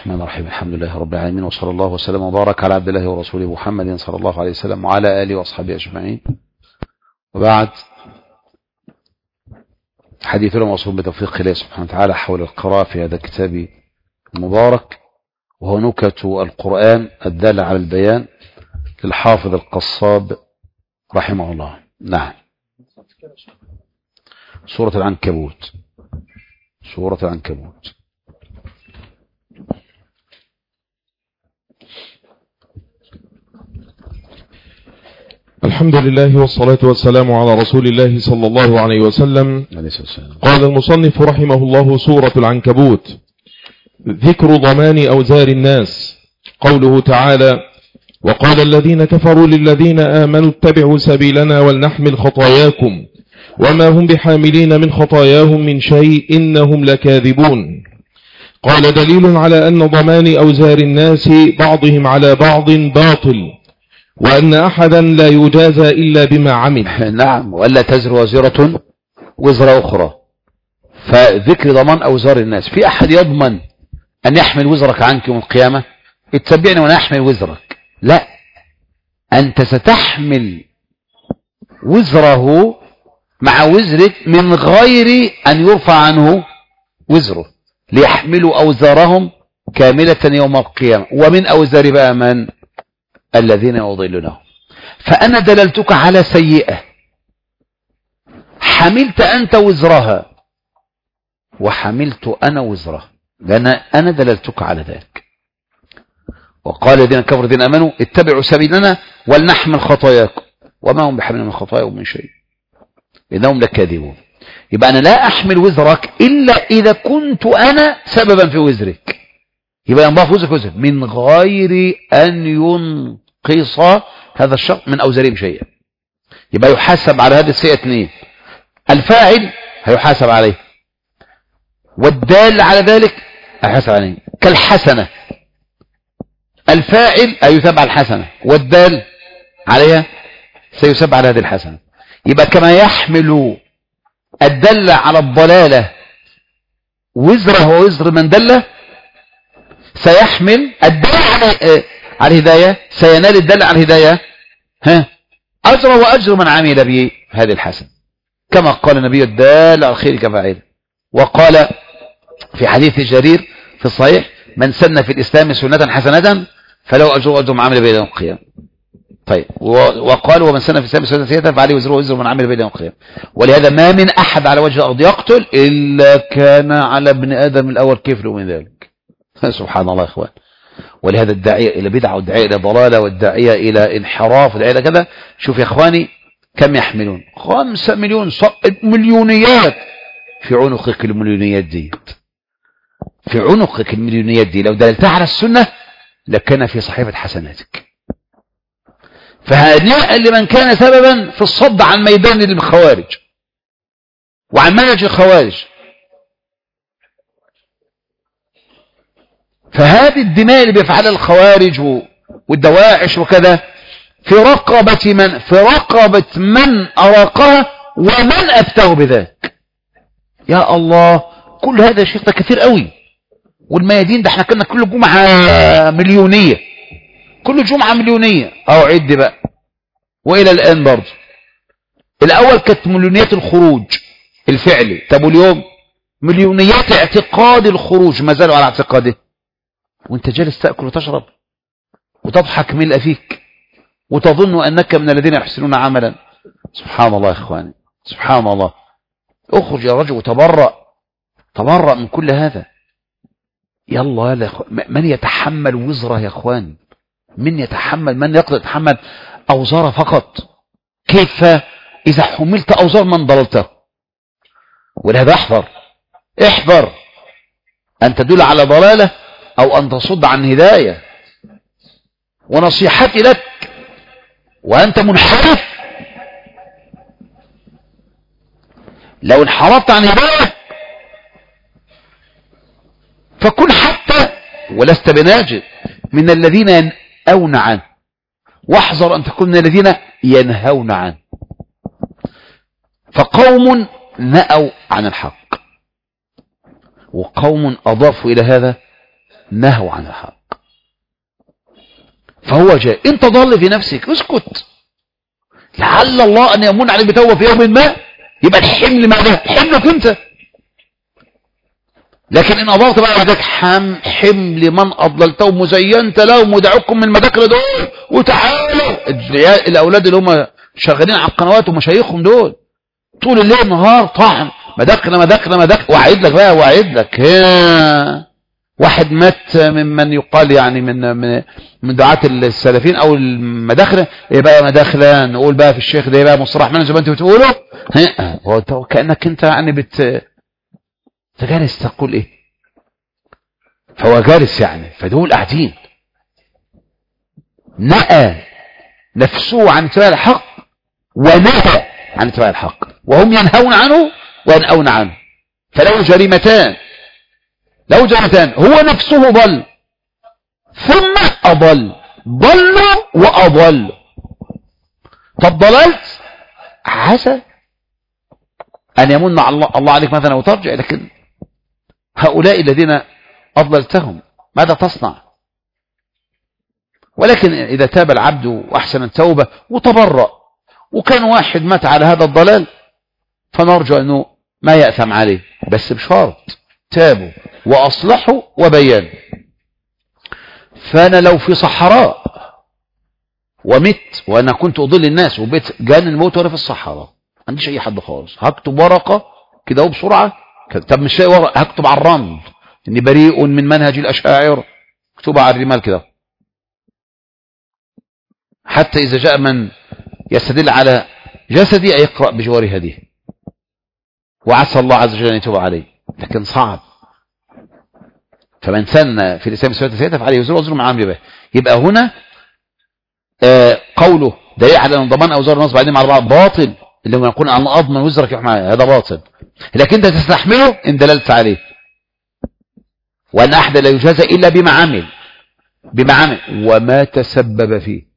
الرحمن الرحيم. الحمد لله رب العالمين، وصلى الله وسلم وبارك على عبد الله ورسوله محمد صلى الله عليه وسلم وعلى آله وأصحابه أجمعين. وبعد، حديثنا موصول بتوفيق الله سبحانه وتعالى حول القراءة في هذا الكتاب المبارك، وهو نكت القرآن الدالة على البيان للحافظ القصاب رحمه الله. نعم، سورة العنكبوت. سورة العنكبوت. الحمد لله والصلاة والسلام على رسول الله صلى الله عليه وسلم. قال المصنف رحمه الله: سورة العنكبوت. ذكر ضمان أوزار الناس. قوله تعالى: وقال الذين كفروا للذين آمنوا اتبعوا سبيلنا ولنحمل خطاياكم وما هم بحاملين من خطاياهم من شيء إنهم لكاذبون. قال: دليل على أن ضمان أوزار الناس بعضهم على بعض باطل، وأن أحدا لا يجازى إلا بما عمل. نعم، وألا تزر وازرة وزر أخرى. فذكر ضمان أوزار الناس، في أحد يضمن أن يحمل وزرك عنك يوم القيامة؟ اتبعني وأنا أحمل وزرك. لا، أنت ستحمل وزره مع وزرك من غير أن يرفع عنه وزره، ليحملوا أوزارهم كاملة يوم القيامة. ومن أوزار بقى من؟ الذين يضلونهم. فأنا دللتك على سيئة، حملت أنت وزرها وحملت أنا وزرها، لأن أنا دللتك على ذلك. وقال الذين كفروا الذين آمنوا اتبعوا سبيلنا ولنحمل خطاياكم وما هم بحمل من خطاياهم من شيء إنهم لكاذبون. يبقى أنا لا أحمل وزرك إلا إذا كنت أنا سببا في وزرك، يبقى ينضاف وزرك من غير أن ينقص هذا الشخص من أوزارهم شيئا. يبقى يحاسب على هذه السيئة اثنين: الفاعل هيحاسب عليه، والدال على ذلك هيحاسب عليه. كالحسنة، الفاعل هيثاب على الحسنة، والدال عليها سيثاب على هذه الحسنة. يبقى كما يحمل الدل على الضلالة وزره ووزر من دله، سيحمل الدل على الهداية، سينال الدل على الهداية أجر وأجر من عمل به هذه الحسنة، كما قال النبي: الدال على الخير كفاعله. وقال في حديث جرير في الصحيح: من سن في الإسلام سنة حسنة فله أجر وأجر من عمل به يوم القيامة. طيب، وقال: ومن سن في الإسلام سنة سيئة فعليه وزره وزر من عمل به يوم القيامة. ولهذا ما من أحد على وجه الأرض يقتل إلا كان على ابن آدم الأول كفل من ذلك. سبحان الله يا إخوان. ولهذا الداعية إلى بدعة والداعية إلى ضلالة والداعية إلى انحراف والداعية إلى كذا، شوف يا إخواني كم يحملون؟ 5 مليون مليونيات في عنقك. المليونيات دي في عنقك، المليونيات دي لو دللتها على السنة لكان في صحيفة حسناتك. فهنيئا لمن كان سببا في الصد عن ميدان الخوارج وعن منهج الخوارج. فهذه الدماء اللي بيفعلها الخوارج والدواعش وكذا في رقبة من؟ في رقبة من أراقها ومن أفتاه بذلك. يا الله، كل هذا شيء كثير قوي. والميادين ده احنا كنا كل جمعة مليونية، كل جمعة مليونية. أو عد بقى، وإلى الآن برضه. الأول كانت مليونيات الخروج الفعلي، طب واليوم مليونيات اعتقاد الخروج، ما زالوا على اعتقاده. وانت جالس تأكل وتشرب وتضحك ملء فيك وتظن أنك من الذين يحسنون عملا. سبحان الله يا إخواني، سبحان الله. اخرج يا رجل وتبرأ من كل هذا. يلا من يتحمل وزره يا إخواني؟ من يتحمل؟ من يقدر يتحمل أوزار فقط؟ كيف إذا حملت أوزار من ضللته؟ ولهذا احذر أن تدل على ضلالة أو أن تصد عن هداية. ونصيحتي لك وأنت منحرف، لو انحرفت عن هداية فكن حتى ولست بناجد من الذين ينأون عنه، واحذر أن تكون من الذين ينهون عنه. فقوم نأوا عن الحق، وقوم أضافوا إلى هذا نهوا عن الحق، فهو جاء. انت ضل في نفسك، اسكت، لعل الله ان يمن عليك بتوبة في يوم ما، يبقى الحمل معناه حملك انت. لكن ان اضلت بقى عندك حمل من اضللتهم وزينت لهم ودعوكم من المداخل دول وتعالوا الاولاد اللي هم شغالين على القنوات ومشايخهم دول طول الليل نهار طعن مداخل وعيد لك بقى، وعيد لك واحد مات ممن يقال يعني من دعاة السلفيين او المداخله، ايه بقى مداخله نقول بقى في الشيخ ده بقى مصطلح من زي ما انت بتقوله، كانك انت يعني جالس تقول ايه، فهو جالس يعني، فدول قاعدين نأى نفسه عن اتباع الحق ونهى عن اتباع الحق، وهم ينهون عنه وينأون عنه، فله جريمتان، هو نفسه ضل ثم أضل، ضلوا وأضل. طب ضللت عسى أن يمن الله عليك مثلا وترجع، لكن هؤلاء الذين أضللتهم ماذا تصنع؟ ولكن إذا تاب العبد وأحسن التوبة وتبرأ وكان واحد مات على هذا الضلال فنرجو أنه ما يأثم عليه، بس بشرط تابوا وأصلحوا وبيانوا. فأنا لو في صحراء ومت وأنا كنت أضل الناس وبيت جان الموت وأنا في الصحراء ما عنديش أي حد خالص، هكتب ورقة كده وبسرعة، طب مش لاقي ورقة هكتب على الرمل إني بريء من منهج الأشاعرة، اكتبها على الرمال كده، حتى إذا جاء من يستدل على جسدي يقرأ بجوار هديه، وعسى الله عز وجل أن يتوب عليه، لكن صعب. فمن سن في الإسلام سيئة فعليه وزر وزر مع عمل به. يبقى هنا قوله دليل على أن ضمان أوزار الناس بعدين مع بعض باطل، اللي هو يقول أن أضمن وزرك هذا باطل، لكن أنت تستحمله إن دللت عليه، وأن أحد لا يجازى إلا بما عمل وما تسبب فيه،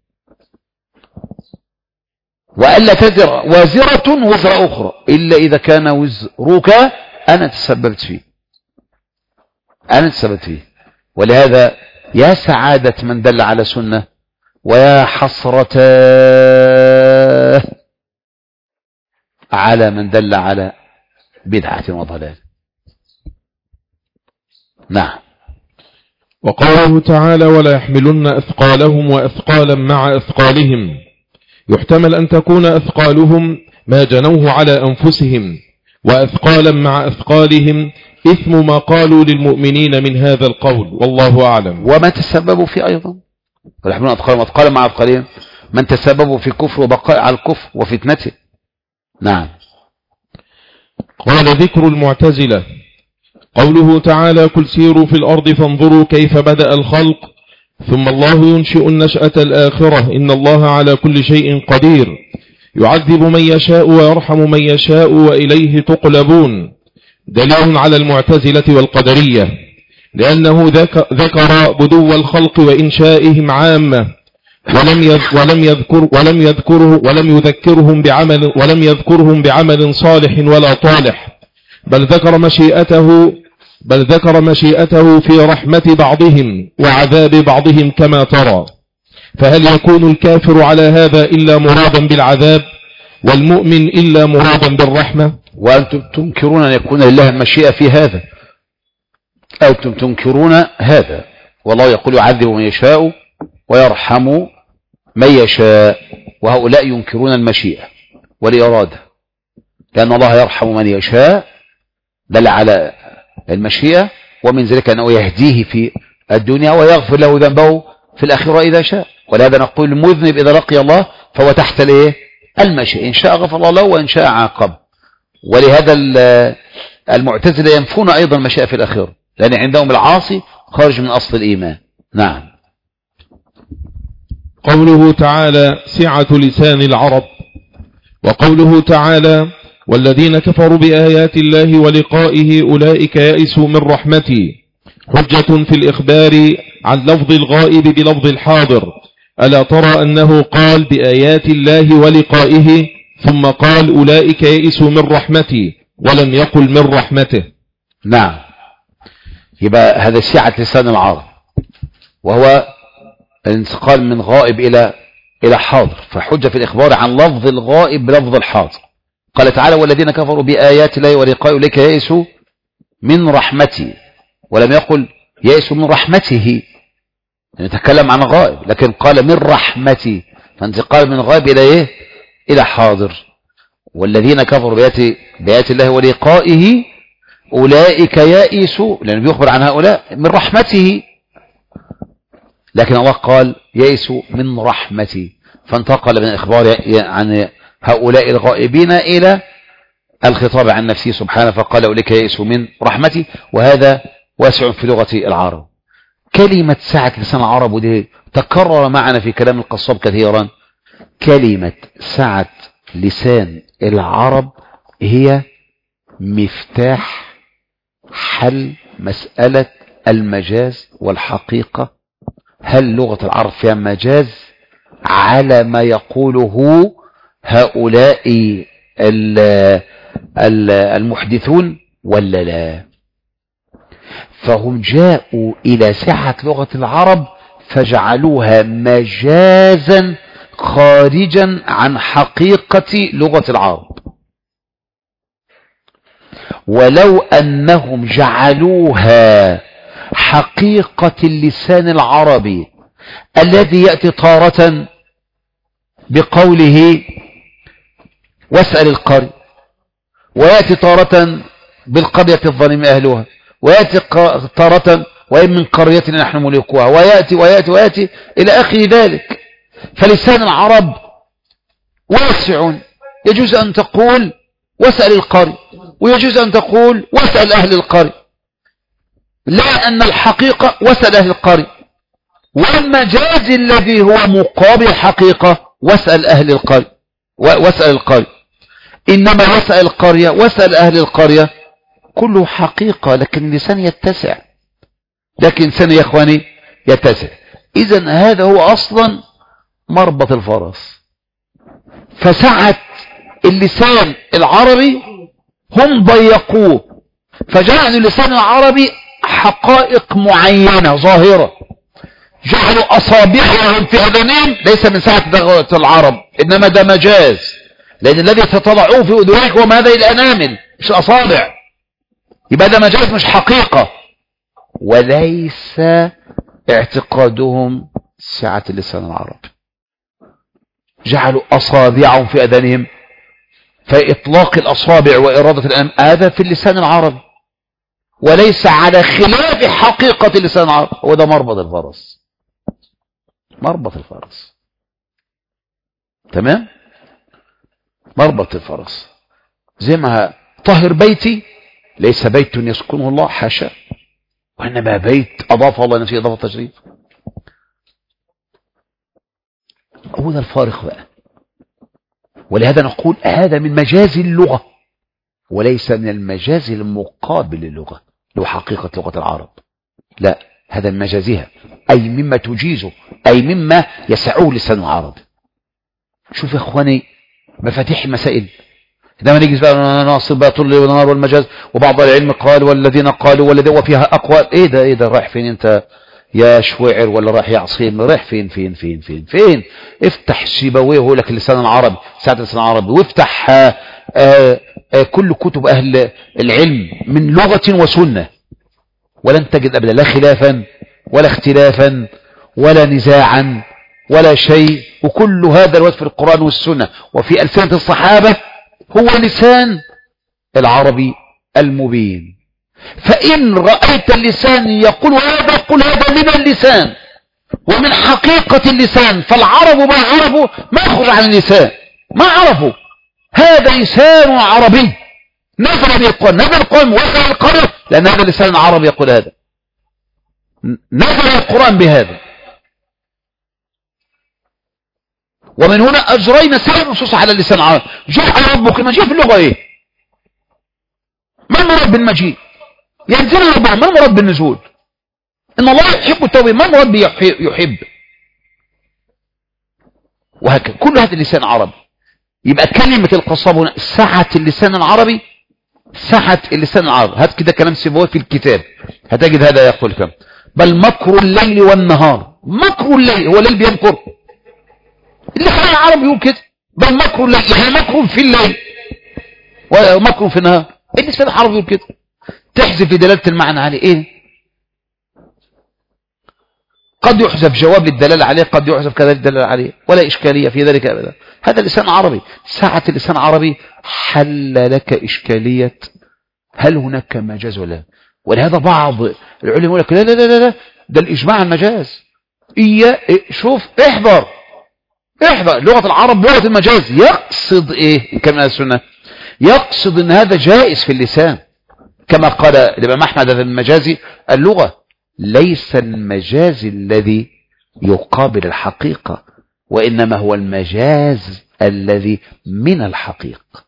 وألا تزر وازرة وزر أخرى إلا إذا كان وزرك أنا تسببت فيه. ولهذا يا سعادة من دل على سنة، ويا حسرة على من دل على بدعة وضلال. نعم. وقوله تعالى ولا يحملن أثقالهم وأثقالا مع أثقالهم، يحتمل أن تكون أثقالهم ما جنوه على أنفسهم، وأثقالا مع أثقالهم إثم ما قالوا للمؤمنين من هذا القول، والله أعلم. وما تسببوا فيه أيضا، ويحملون أثقالا مع أثقالهم، من تسببوا في كفر وبقاء على الكفر وفتنته. نعم. قال ذكر المعتزلة، قوله تعالى قل سيروا في الأرض فانظروا كيف بدأ الخلق ثم الله ينشئ النشأة الآخرة إن الله على كل شيء قدير يعذب من يشاء ويرحم من يشاء وإليه تقلبون، دليل على المعتزلة والقدرية، لأنه ذكر بدو الخلق وإنشائهم عامة ولم يذكرهم بعمل صالح ولا طالح، بل ذكر مشيئته في رحمة بعضهم وعذاب بعضهم كما ترى. فهل يكون الكافر على هذا إلا مرادا بالعذاب والمؤمن إلا مرادا بالرحمة؟ وأنتم تنكرون أن يكون لله المشيئة في هذا، أنتم تنكرون هذا، والله يقول يعذب من يشاء ويرحم من يشاء، وهؤلاء ينكرون المشيئة والإرادة، لأن الله يرحم من يشاء دل على المشيئة، ومن ذلك أنه يهديه في الدنيا ويغفر له ذنبه في الآخرة إذا شاء. ولهذا نقول المذنب إذا لقي الله فهو تحت المشيئة، إن شاء غفر الله له وإن شاء عاقب. ولهذا المعتزلة ينفون أيضا المشيئة في الآخرة، لأن عندهم العاصي خارج من أصل الإيمان. نعم. قوله تعالى سعة لسان العرب، وقوله تعالى والذين كفروا بآيات الله ولقائه أولئك يئسوا من رحمتي، حجة في الإخبار عن لفظ الغائب بلفظ الحاضر، ألا ترى أنه قال بآيات الله ولقائه ثم قال أولئك يئسوا من رحمتي ولم يقل من رحمته. نعم. يبقى هذا سعة لسان العرب، وهو الانتقال من غائب إلى حاضر، فحجة في الإخبار عن لفظ الغائب بلفظ الحاضر. قال تعالى والذين كفروا بآيات الله ولقائه أولئك يئسوا من رحمته، ولم يقل يئسوا من رحمته، نتكلم عن غائب، لكن قال من رحمته، فانتقال من غائب إلى إيه؟ إلى حاضر. والذين كفروا بآيات الله ولقائه أولئك يئسوا، لأنه بيخبر عن هؤلاء من رحمته، لكن الله قال يئسوا من رحمته، فانتقل من الإخبار عن هؤلاء الغائبين إلى الخطاب عن نفسه سبحانه، فقال أولئك يئسوا من رحمته، وهذا واسع في لغة العرب. كلمة سعة لسان العرب، ودي تكرر معنا في كلام القصاب كثيرا، كلمة سعة لسان العرب هي مفتاح حل مسألة المجاز والحقيقة. هل لغة العرب فيها مجاز على ما يقوله هؤلاء المحدثون ولا لا؟ فهم جاءوا إلى سعة لغة العرب فجعلوها مجازا خارجا عن حقيقة لغة العرب. ولو أنهم جعلوها حقيقة اللسان العربي الذي يأتي تارة بقوله واسأل القرية، ويأتي تارة بالقرية الظالم أهلها، ويأتي تارة وإن من قرية نحن ملكوها، ويأتي إلى آخر ذلك. فلسان العرب واسع، يجوز أن تقول واسأل القرية، ويجوز أن تقول واسأل أهل القرية، لا أن الحقيقة واسأل أهل القرية، والمجاز الذي هو مقابل الحقيقة واسأل أهل القرية واسأل القرية. إنما واسأل القرية واسأل أهل القرية كله حقيقة، لكن اللسان يتسع، لكن لسان يا إخواني يتسع. إذن هذا هو أصلا مربط الفرس. فسعة اللسان العربي هم ضيقوه، فجعلوا اللسان العربي حقائق معينة ظاهرة، جعلوا أصابعهم في أذنهم ليس من سعة لغة العرب، إنما ده مجاز، لأن الذي ستضعوه في أذنك هو هذه الأنامل مش أصابع، يبقى ده مجاز مش حقيقة. وليس اعتقادهم سعة اللسان العربي، جعلوا أصابعهم في أذنهم، فإطلاق الأصابع وإرادة الأنام هذا في اللسان العربي، وليس على خلاف حقيقة اللسان العربي. هو ده مربط الفرس، مربط الفرس، تمام، مربط الفرس. زي ما طهر بيتي ليس بيت يسكنه الله، حاشا، وإنما بيت أضاف الله نفسه إضافة تشريف. هو ده الفارق بقى. ولهذا نقول هذا من مجاز اللغة وليس من المجاز المقابل للغة لو حقيقة لغة العرب، لا، هذا من مجازها، أي مما تجيزه، أي مما يسعه لسان العرب. شوف يا إخواني مفاتيح المسائل، عندما نيجي بقى ناصر بقى طول والنهار والمجاز، وبعض العلم قال والذين قالوا والذي وفيها أقوال. إيه ده رايح فين أنت يا شويعر، ولا رايح يا عصيم، رايح فين فين فين فين فين؟ افتح سيبويه هو لك اللسان العربي، ساعة اللسان العربي، وافتح كل كتب أهل العلم من لغة وسنة، ولن تجد أبدا لا خلافا ولا اختلافا ولا نزاعا ولا شيء، وكل هذا الوصف في القرآن والسنة وفي ألسنة الصحابة هو لسان العربي المبين. فإن رأيت اللسان يقول هذا، قل هذا من اللسان ومن حقيقة اللسان، فالعرب ما عرفوا ما يخرج عن اللسان، ما عرفوا هذا لسان عربي نزل بالقرآن، نزل القرآن وصل القرآن، لأن هذا اللسان العربي يقول هذا، نزل القرآن بهذا. ومن هنا أجرينا سائر النصوص على اللسان العربي. جاء ربك المجيء في اللغة إيه؟ ما المراد بالمجيء؟ ينزل ربنا، ما المراد بالنزول؟ إن الله يحب التوبة، ما المراد يحب؟ وهكذا كل هذا اللسان العربي. يبقى كلمة القصاب هنا سعة اللسان العربي، سعة اللسان العربي. هات كده كلام سيبويه في الكتاب هتجد هذا يقول كم. بل مكر الليل والنهار. مكر الليل، هو الليل بيمكر؟ اللي خلق العرب يقول كده، بل مكر الليل، يعني مكر في الليل ومكر في النهار. ايه اللي سيد العرب يقول كده؟ تحذف دلالة المعنى عليه ايه؟ قد يحذف جواب للدلالة عليه، قد يحذف كذلك الدلالة عليه، ولا إشكالية في ذلك أبدا. هذا لسان عربي. ساعة اللسان عربي حل لك إشكالية هل هناك مجاز ولا لا. ولهذا بعض العلماء يقول لك لا لا لا لا، ده الإجماع المجاز. شوف، احضر لغة العرب لغة المجاز. يقصد ايه كما السنة؟ يقصد ان هذا جائز في اللسان، كما قال الإمام أحمد هذا المجازي اللغة ليس المجاز الذي يقابل الحقيقة، وإنما هو المجاز الذي من الحقيقة.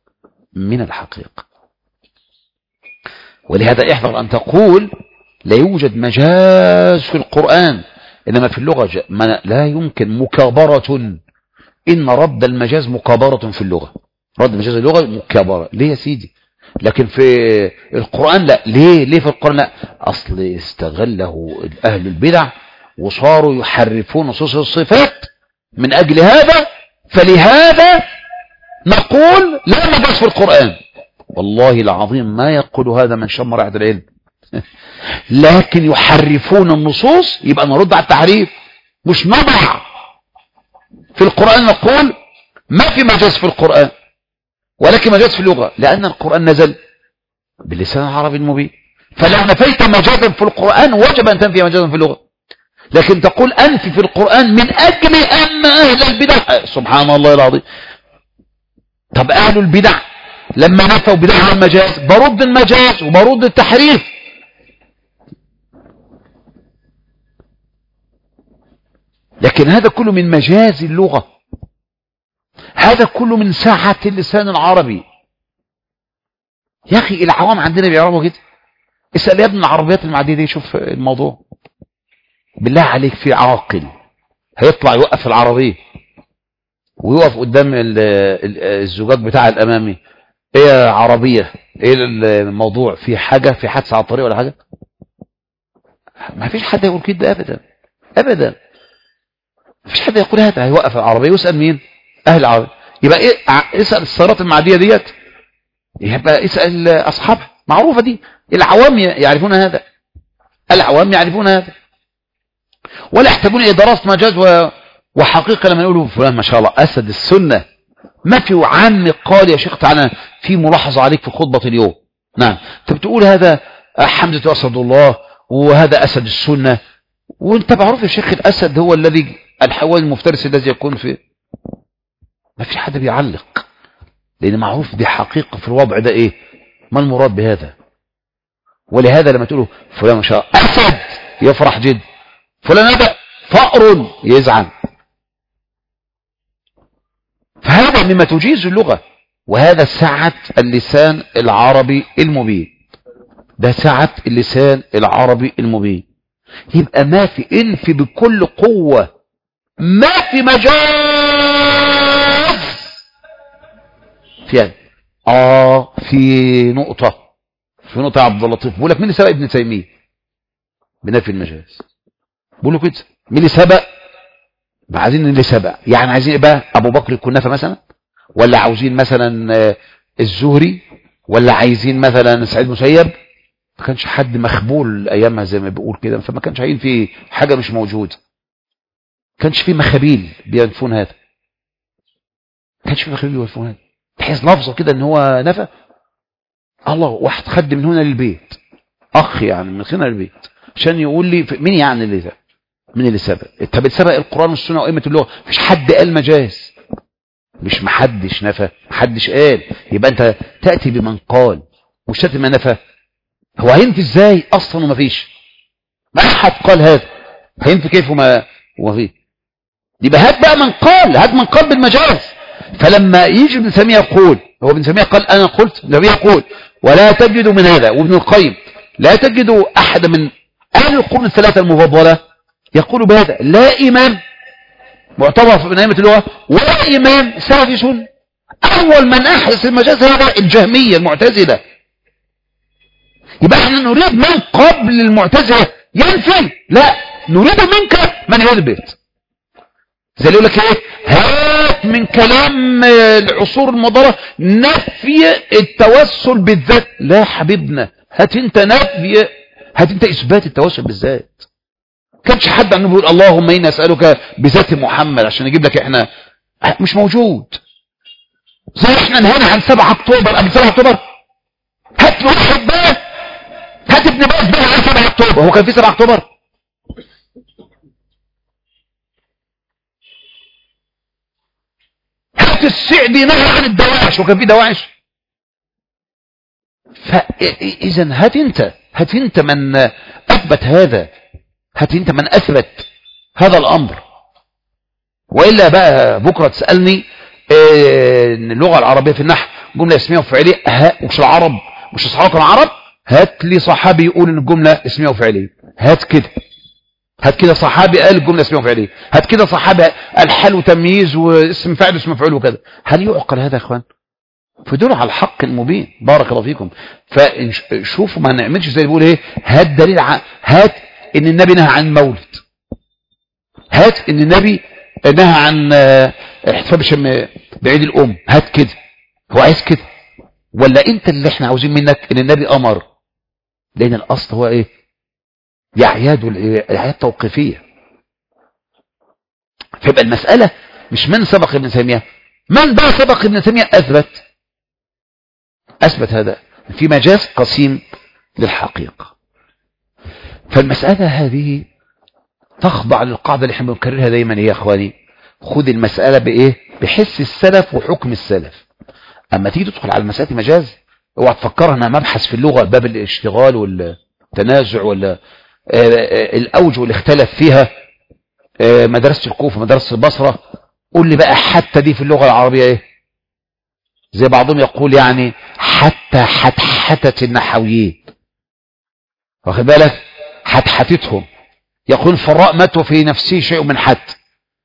ولهذا احذر أن تقول لا يوجد مجاز في القرآن، إنما في اللغة لا يمكن مكابرة. إن رد المجاز مكابرة في اللغة، رد المجاز اللغة مكابرة. ليه يا سيدي؟ لكن في القرآن لا. ليه في القرآن لا؟ أصل استغله أهل البدع وصاروا يحرفون نصوص الصفات من أجل هذا، فلهذا نقول لا مجاز في القرآن. والله العظيم ما يقول هذا من شم رائحة العلم لكن يحرفون النصوص، يبقى نرد على التحريف. مش نضع في القرآن نقول ما في مجاز في القرآن ولكن مجاز في اللغة، لأن القرآن نزل باللسان العربي المبين. فلو نفيت مجازا في القرآن وجب أن تنفي مجازا في اللغة. لكن تقول أنفي في القرآن من أجل أن أهل البدع، سبحان الله العظيم. طب أهل البدع لما نفوا بدعهم المجاز برد المجاز وبرد التحريف. لكن هذا كله من مجاز اللغة، هذا كله من ساعة اللسان العربي. يا أخي العوام عندنا بيعرفوا كده. اسأل يا ابن العربيات المعدية دي، شوف الموضوع بالله عليك. في عاقل هيطلع يوقف العربية ويوقف قدام الزجاج بتاع الأمامي، ايه يا عربية، ايه الموضوع، في حاجة، في حادثة على الطريق ولا حاجة؟ ما فيش حد يقول كده أبدا أبدا. ما فيش حد يقول هذا. هيوقف العربية ويسأل مين؟ أهل العربية. يبقى إيه؟ اسأل السيارات المعدية ديت، يبقى اسأل أصحابها. معروفة دي، العوام يعرفون هذا، العوام يعرفون هذا، ولا يحتاجون إلى دراسة مجاز وحقيقة. لما يقولوا فلان ما شاء الله أسد السنة، ما في عام قال يا شيخ تعالى في ملاحظة عليك في خطبة اليوم. نعم، انت بتقول هذا حمزة أسد الله وهذا أسد السنة، وانت معروف يا شيخ الأسد هو الذي الحيوان المفترس الذي يكون فيه. ما في حد بيعلق، لأن معروف دي حقيقة في الوضع ده. إيه ما المراد بهذا؟ ولهذا لما تقولوا فلان ما شاء الله أسد يفرح جدا، فلان هذا فأر يزعل. فهذا مما تجيز اللغة، وهذا سعة اللسان العربي المبين. ده سعة اللسان العربي المبين. يبقى ما في انف بكل قوة، ما في مجاز في هذا. في نقطة يا عبد اللطيف بيقول لك مين اللي سبق ابن تيمية بنفي المجاز؟ بيقول له كده مين اللي سبق؟ عايزين اللي سبق، يعني عايزين ايه بقى؟ ابو بكر الكنافة مثلا، ولا عاوزين مثلا الزهري، ولا عايزين مثلا سعيد مسيب؟ ما كانش حد مخبول ايامها زي ما بيقول كده، فما كانش عايزين في حاجة مش موجودة. ما كانش في مخابيل بينفون هذا، ما كانش في مخابيل بينفون هذا. تحس لفظه كده ان هو نفى. الله، واحد خد من هنا للبيت، اخ يعني من هنا للبيت عشان يقول لي مين يعني اللي ده، مين اللي سبق؟ انت بتسبق القرآن والسنة وائمة اللغة. مفيش حد قال مجاز، مش محدش نفى، محدش قال. يبقى انت تأتي بمن قال مش تأتي بمن نفى. هو هينفي ازاي اصلا ومفيش؟ ما احد قال هذا، هينفي كيف وما فيه؟ يبقى هات بقى من قال، هات من قال بالمجاز. فلما يجي ابن تيمية يقول، هو ابن تيمية قال انا قلت، النبي يقول ولا تجد من هذا، وابن القيم لا تجد احد من اهل القرون الثلاثة المفضلة يقول بهذا، لا إمام معتبر من أئمة اللغة ولا إمام سلفي سني. أول من أحدث المجاز هذا الجهمية المعتزلة. يبقى احنا نريد من قبل المعتزلة ينفي، لا، نريد منك من يثبت. زي اللي يقول لك ايه، هات من كلام العصور المضارة نفي التوسل بالذات. لا حبيبنا، هات انت نفي، هات انت اثبات التوسل بالذات. كانش حد عنه بيقول اللهم إني أسألك بذات محمد عشان يجيب لك احنا، مش موجود. زي احنا نهينا عن 7 اكتوبر، قبل 7 اكتوبر هات له واحد بقى، هات ابن باز بقى عن 7 اكتوبر. هو كان في 7 اكتوبر؟ هات السعدي نهى عن الدواعش، وكان في دواعش؟ فاذا هات انت من اثبت هذا، هات انت من اثبت هذا الامر. والا بقى بكره تسالني ان اللغه العربيه في النحو جمله اسميه وفعليه، مش العرب، مش اصحاب العرب. هات لي صحابي يقول ان الجمله اسميه وفعليه، هات كده صحابي قال الجمله اسميه وفعليه، هات كده صحابي قال حال وتمييز واسم فاعل واسم مفعول وكذا. هل يعقل هذا يا اخوان؟ فدول على الحق المبين. بارك الله فيكم. فشوفوا ما نعملش زي اللي بيقول ايه، هات دليل هات ان النبي نهى عن المولد، هات ان النبي نهى عن احتفال بشم بعيد الام، هات كده. هو عايز كده ولا انت اللي احنا عاوزين منك ان النبي امر؟ لان الاصل هو ايه؟ الاعياد والاعياد توقيفيه. فيبقى المساله مش من سبق ابن تيميه، من بقى سبق ابن تيميه اثبت هذا في مجاز قسيم للحقيقه. فالمساله هذه تخضع للقاعده اللي احنا بنكررها دايما يا اخواني، خذ المساله بايه؟ بحس السلف وحكم السلف. اما تيجي تدخل على المساله مجاز، اوعى تفكرها انها مبحث في اللغه، باب الاشتغال والتنازع ولا الاوجه اللي اختلف فيها مدرسه الكوفه مدرسه البصره. قول لي بقى حتى دي في اللغه العربيه ايه؟ زي بعضهم يقول يعني حتى حتحتت النحويين، واخد بالك؟ حتحتتهم، يقول فالراء مات في نفسه شيء من حت.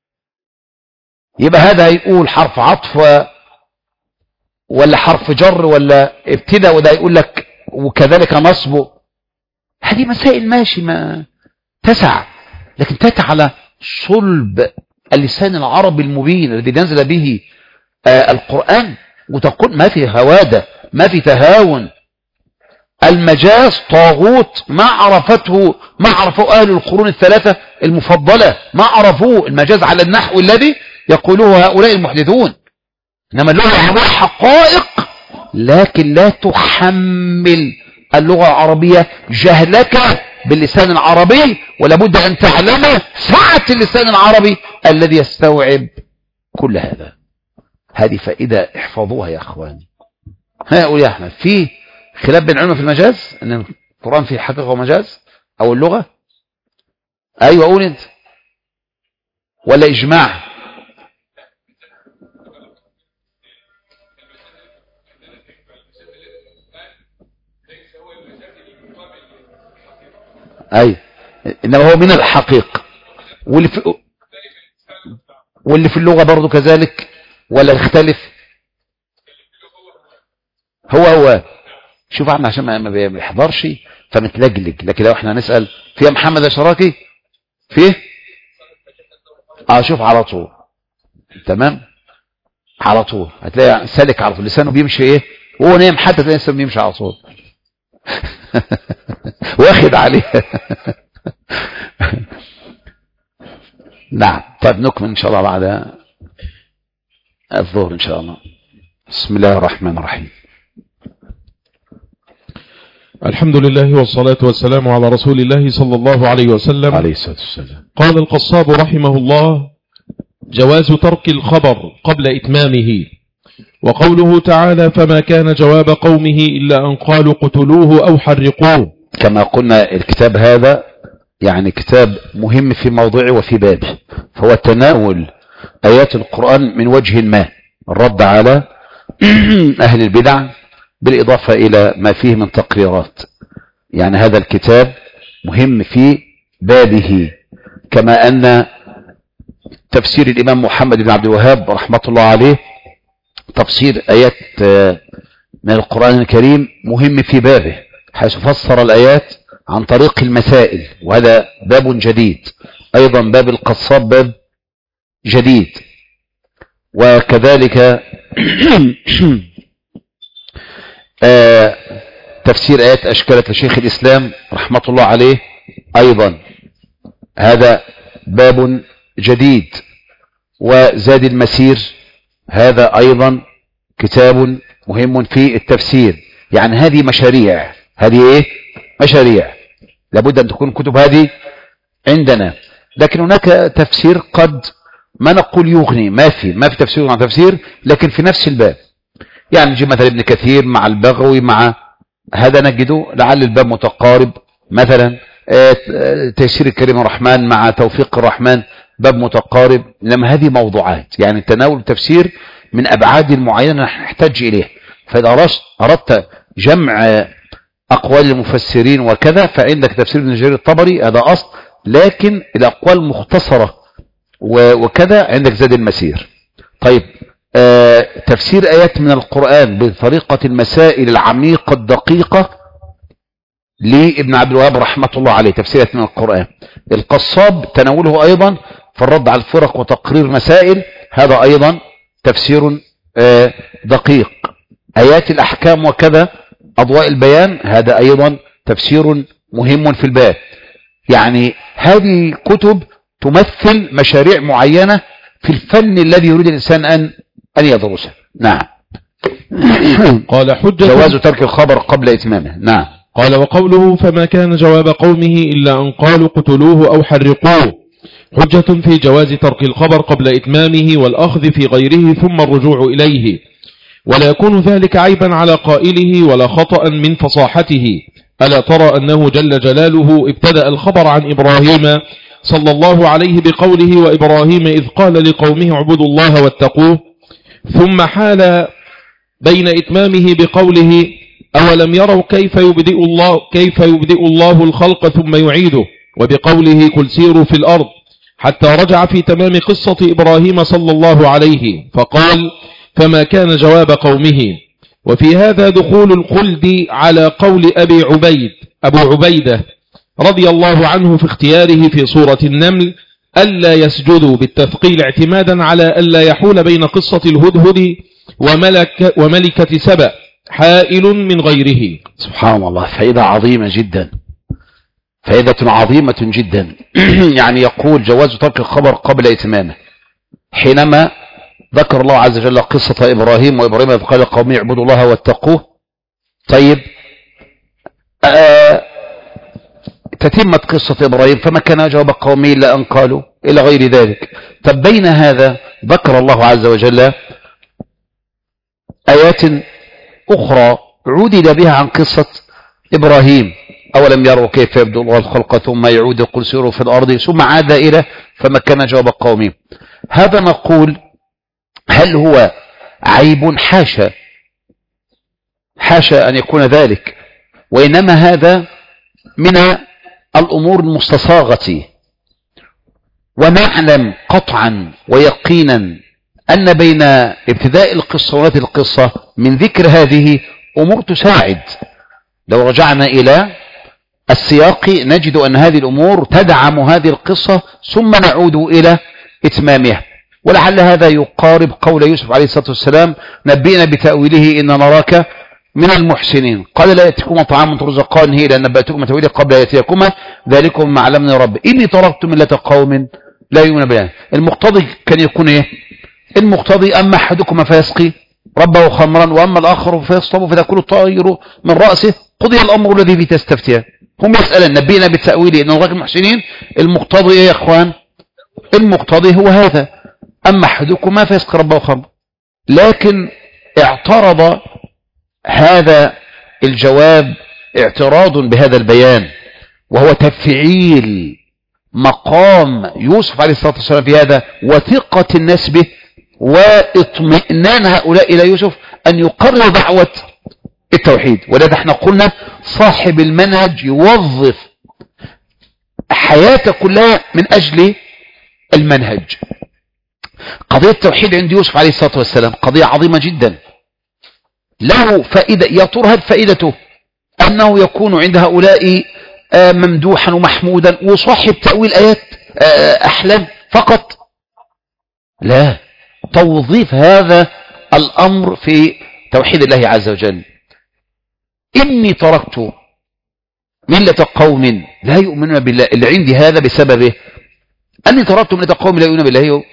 يبقى هذا هيقول حرف عطف ولا حرف جر ولا ابتداء، وده يقول لك وكذلك نصبه. هذه مسائل ماشي ما تسع، لكن تتع على صلب اللسان العربي المبين الذي نزل به القرآن، وتقول ما في هوادة، ما في تهاون. المجاز طاغوت ما عرفه أهل القرون الثلاثة المفضلة، ما عرفوه المجاز على النحو الذي يقولوه هؤلاء المحدثون. إنما اللغة العربية حقائق، لكن لا تحمل اللغة العربية جهلك باللسان العربي، ولا بد أن تعلم سعة اللسان العربي الذي يستوعب كل هذا. هذه فائدة احفظوها يا أخواني. هقول يا أحمد، في خلاف بين علماء في المجاز أن القرآن فيه حقيقة ومجاز أو اللغة؟ أيوة قول أنت، ولا إجماع؟ أي إنما هو من الحقيقة، واللي في اللغة برضو كذلك ولا يختلف؟ هو شوف احنا عشان ما بيحضرش فمتلجلج، لكن لو احنا نسأل فيها محمد اشراكي فيه شوف على طول تمام، على طول هتلاقي سالك على طول، لسانه بيمشي ايه وهو نايم، حتى تلاقي لسانه بيمشي على طول واخد عليه نعم. طيب نكمل ان شاء الله بعد الظهر ان شاء الله. بسم الله الرحمن الرحيم. الحمد لله والصلاة والسلام على رسول الله صلى الله عليه وسلم عليه الصلاة والسلام. قال القصاب رحمه الله: جواز ترك الخبر قبل إتمامه. وقوله تعالى: فما كان جواب قومه إلا أن قالوا قتلوه أو حرقوه. كما قلنا الكتاب هذا يعني كتاب مهم في موضوعه وفي بابه، فهو تناول آيات القرآن من وجه ما، الرد على أهل البدع بالإضافة إلى ما فيه من تقريرات. يعني هذا الكتاب مهم في بابه، كما أن تفسير الإمام محمد بن عبد الوهاب رحمة الله عليه تفسير آيات من القرآن الكريم مهم في بابه، حيث فسر الآيات عن طريق المسائل، وهذا باب جديد. أيضا باب القصاب باب جديد. وكذلك تفسير آيات أشكالت لشيخ الإسلام رحمة الله عليه، أيضا هذا باب جديد. وزاد المسير هذا أيضا كتاب مهم في التفسير. يعني هذه مشاريع، هذه ايه؟ مشاريع لابد أن تكون كتب هذه عندنا. لكن هناك تفسير قد ما نقول يغني، ما في تفسير عن تفسير، لكن في نفس الباب. يعني نجيب مثلا ابن كثير مع البغوي مع هذا نجده لعل الباب متقارب. مثلا تيسير الكريم الرحمن مع توفيق الرحمن باب متقارب. لما هذه موضوعات يعني تناول التفسير من أبعاد معينة نحتاج إليه. فإذا أردت جمع أقوال المفسرين وكذا فعندك تفسير ابن جرير الطبري، هذا أصل. لكن الأقوال مختصرة وكذا عندك زاد المسير. طيب تفسير آيات من القرآن بطريقة المسائل العميقة الدقيقة لابن عبد الوهاب رحمة الله عليه، تفسير آيات من القرآن. القصاب تناوله أيضا في الرد على الفرق وتقرير مسائل، هذا أيضا تفسير دقيق. آيات الأحكام وكذا أضواء البيان هذا أيضا تفسير مهم في الباب. يعني هذه كتب تمثل مشاريع معينة في الفن الذي يريد الإنسان أن يدرسه. نعم. قال حجة جواز ترك الخبر قبل إتمامه. نعم. قال وقوله فما كان جواب قومه إلا أن قالوا قتلوه أو حرقوه حجة في جواز ترك الخبر قبل إتمامه والأخذ في غيره ثم الرجوع إليه، ولا يكون ذلك عيبا على قائله ولا خطأ من فصاحته. ألا ترى أنه جل جلاله ابتدأ الخبر عن إبراهيم صلى الله عليه بقوله وإبراهيم إذ قال لقومه اعبدوا الله واتقوه، ثم حال بين إتمامه بقوله أولم يروا كيف يبدئ الله الخلق ثم يعيده، وبقوله قل سيروا في الأرض، حتى رجع في تمام قصة إبراهيم صلى الله عليه فقال فما كان جواب قومه. وفي هذا دخول الخلد على قول أبو عبيدة رضي الله عنه في اختياره في سورة النمل ألا يسجدوا بالتثقيل اعتمادا على ألا يحول بين قصة الهدهد وملكة سبأ حائل من غيره. سبحان الله، فائدة عظيمة جدا، فائدة عظيمة جدا. يعني يقول جواز ترك الخبر قبل إتمامه حينما ذكر الله عز وجل قصة إبراهيم وإبراهيم إذ قال لقومه اعبدوا الله واتقوه. طيب تتمة قصة إبراهيم فما كان جواب قومه إلا أن قالوا إلى غير ذلك. طب بين هذا ذكر الله عز وجل آيات أخرى عودد بها عن قصة إبراهيم أولم يروا كيف يبدأ الله الخلق ثم يعود قل سيروا في الأرض، ثم عاد إلى فما كان جواب قومه. هذا نقول هل هو عيب؟ حاشا أن يكون ذلك، وإنما هذا من الأمور المستصاغة. ونعلم قطعا ويقينا أن بين ابتداء القصة ونهاية القصة من ذكر هذه أمور تساعد. لو رجعنا إلى السياق نجد أن هذه الأمور تدعم هذه القصة ثم نعود إلى إتمامها. ولعل هذا يقارب قول يوسف عليه الصلاة والسلام نبئنا بتأويله إن نراك من المحسنين. قال لا يأتيكما طعام ترزقانه إلا نبأتكما تأويله قبل يأتيكما ذلكم ما علمني ربي إني تركت ملة قوم لا يؤمنون بالله. المقتضي كان يكون إيه؟ المقتضي أما أحدكما فيسقي ربه خمرا وأما الآخر فيصطب فتأكل الطائر من رأسه قضي الأمر الذي فيه تستفتيان. هم يسألون نبئنا بتأويله إن نراك من المحسنين. المقتضي إيه يا إخوان؟ المقتضي هو هذا أما أحدكما فيسقي ربه خمرا. لكن اعترض هذا الجواب اعتراض بهذا البيان، وهو تفعيل مقام يوسف عليه الصلاة والسلام في هذا وثقة الناس به واطمئنان هؤلاء إلى يوسف أن يقرر دعوة التوحيد. ولذا احنا قلنا صاحب المنهج يوظف حياته كلها من أجل المنهج. قضية التوحيد عند يوسف عليه الصلاة والسلام قضية عظيمة جدا، له فائدة. يا ترى هل فائدته أنه يكون عند هؤلاء ممدوحا ومحمودا وصاحب تأويل آيات أحلام فقط؟ لا، توظيف هذا الأمر في توحيد الله عز وجل. إني تركت ملة قوم لا يؤمنون بالله، اللي عندي هذا بسببه أني تركت ملة قوم لا يؤمنون بالله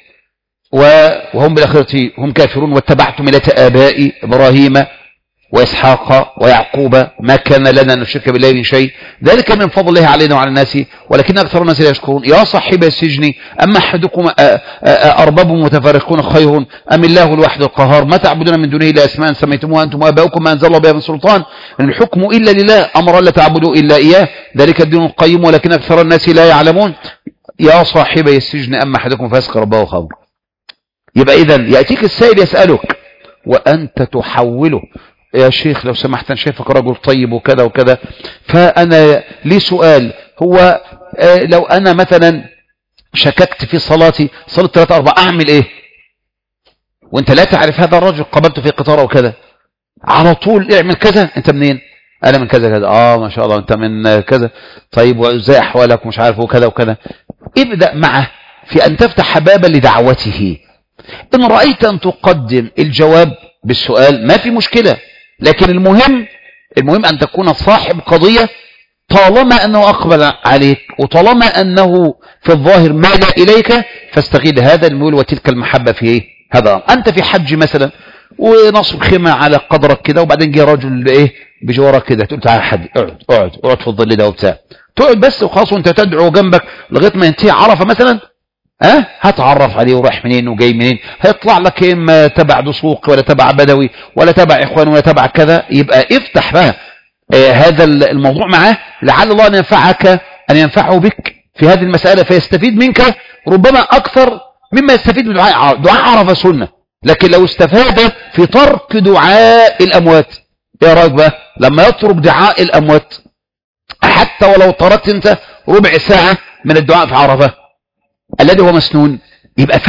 وهم بالآخرة هم كافرون، واتبعت ملة آبائي إبراهيم وإسحاق ويعقوب ما كان لنا أن نشرك بالله من شيء، ذلك من فضل الله علينا وعلى الناس ولكن أكثر الناس لا يشكرون. يا صاحب السجن أما أحدكم أرباب متفرقون خير أم الله الواحد القهار ما تعبدون من دونه إلا أسماء سميتموها أنتم وآباؤكم ما أنزل الله بها من سلطان إن الحكم إلا لله أمر لا تعبدوا إلا إياه ذلك الدين القيم ولكن أكثر الناس لا يعلمون. يا صاحب السجن أما أحدكم فاسق ربه خمر. يبقى إذن يأتيك السائل يسألك وأنت تحوله، يا شيخ لو سمحت أنا شايفك رجل طيب وكذا وكذا، فأنا لي سؤال، هو لو أنا مثلا شككت في صلاتي صلاة 3-4 أعمل إيه؟ وأنت لا تعرف هذا الرجل قابلته في قطارة وكذا، على طول اعمل كذا. أنت منين؟ أنا من كذا كذا. ما شاء الله أنت من كذا، طيب وإزاي أحوالك مش عارف وكذا وكذا. ابدأ معه في أن تفتح بابا لدعوته. إن رأيت أن تقدم الجواب بالسؤال ما في مشكلة، لكن المهم أن تكون صاحب قضية طالما أنه أقبل عليك وطالما أنه في الظاهر مال إليك، فاستغل هذا الميول وتلك المحبة في هذا. أنت في حج مثلا ونصب خيمة على قدرك كده، وبعدين جه رجل بجوارك كده، تقول تعال حج، اقعد في الظل ده وبتاع، تقعد بس وخلاص وانت تدعو جنبك لغاية ما ينتهي عرفة مثلا، هتعرف عليه وراح منين وجاي منين، هيطلع لك اما تبع دسوق ولا تبع بدوي ولا تبع اخوان ولا تبع كذا. يبقى افتح بقى هذا الموضوع معاه، لعل الله ان ينفعه بك في هذه المسألة فيستفيد منك ربما اكثر مما يستفيد من دعاء عرفة سنة. لكن لو استفاد في ترك دعاء الاموات، ايه رايك بقى لما يترك دعاء الاموات حتى ولو تركت انت ربع ساعة من الدعاء في عرفة الذي هو مسنون؟ يبقى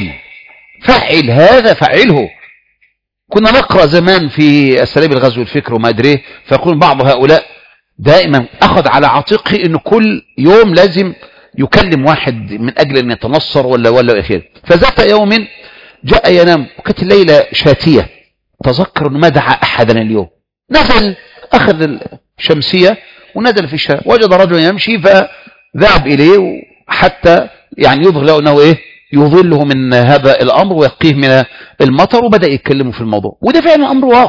فاعل هذا، فاعله. كنا نقرأ زمان في أساليب الغزو والفكر وما أدريه، فيقول بعض هؤلاء دائما أخذ على عاتقه أنه كل يوم لازم يكلم واحد من أجل أن يتنصر ولا أخير. فذات يوم جاء ينام وكانت الليلة شاتية، تذكر أنه ما دعا أحدا اليوم، نزل أخذ الشمسية ونزل في الشارع، وجد رجل يمشي فذهب إليه حتى يعني يظهر له أنه يظله من هذا الأمر ويقيه من المطر، وبدأ يتكلموا في الموضوع. وده فعلا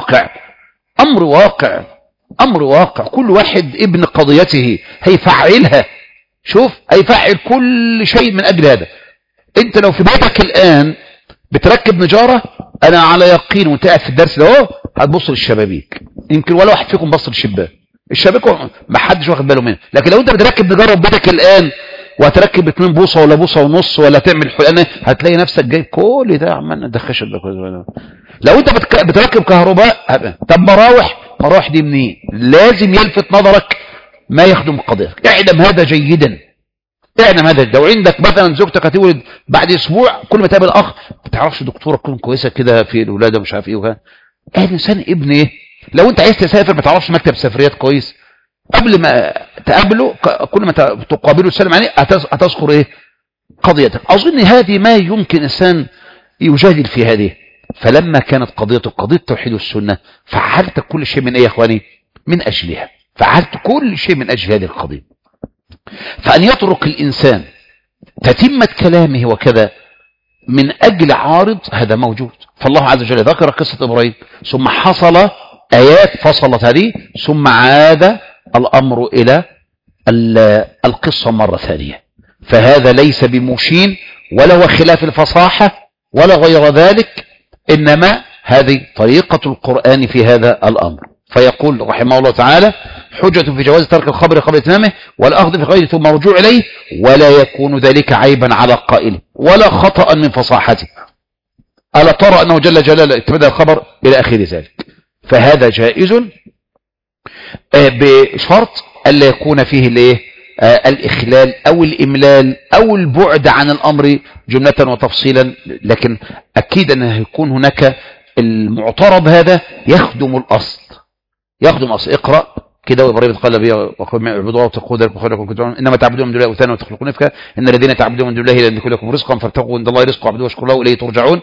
أمر واقع. كل واحد ابن قضيته هيفعلها. شوف، هيفعل كل شيء من أجل هذا. انت لو في بيتك الآن بتركب نجارة، أنا على يقين وانت قاعد في الدرس ده هتبص للشبابيك، يمكن ولا واحد فيكم بص للشباك، الشباك ما حدش واخد باله منه. لكن لو انت بتركب نجارة في بيتك الآن وهتركب 2 بوصة ولا بوصة ونص ولا تعمل حلقانة، هتلاقي نفسك جايب كل ده عمال ندخش ده. لو انت بتركب كهرباء، طب مراوح دي منين؟ لازم يلفت نظرك ما يخدم قضيتك. اعلم هذا جيدا، لو عندك مثلا زوجتك هتولد بعد اسبوع، كل ما تقابل اخ ما تعرفش دكتوره تكون كويسه كده في الولاده مش عارف ايه وكده، الانسان ابن لو انت عايز تسافر ما تعرفش مكتب سفريات كويس، قبل ما تقابله كل ما تقابله تسلم عليه هتذكر قضيتك. اظن هذه ما يمكن انسان يجادل في هذه. فلما كانت قضيته قضيه التوحيد والسنه، فعلت كل شيء من يا اخواني من اجلها، فعلت كل شيء من اجل هذه القضيه. فان يترك الانسان تتمه كلامه وكذا من اجل عارض، هذا موجود. فالله عز وجل ذكر قصه ابراهيم، ثم حصل ايات فصلت هذه، ثم عاد الأمر إلى القصة مرة ثانية. فهذا ليس بمشين ولا هو خلاف الفصاحة ولا غير ذلك، إنما هذه طريقة القرآن في هذا الأمر. فيقول رحمه الله تعالى: حجة في جواز ترك الخبر قبل إتمامه والأخذ في غيره ثم رجوع إليه، ولا يكون ذلك عيبا على قائله ولا خطأ من فصاحته. ألا ترى أنه جل جلاله اتبدأ الخبر إلى آخر ذلك. فهذا جائز بشرط ألا يكون فيه الإخلال أو الإملال أو البعد عن الأمر جملة وتفصيلا. لكن أكيد أنه يكون هناك المعترض هذا يخدم الأصل. اقرأ كده. وإبراهيم قال بي وقوم اعبدوا الله واتقوا ذلك خير لكم، إنما تعبدون من دون الله أوثانا وتخلقون إفكا إن الذين تعبدون من دون الله لن يكن لكم رزقا فارتقوا عند الله رزقا واعبدوه واشكروا له إليه ترجعون.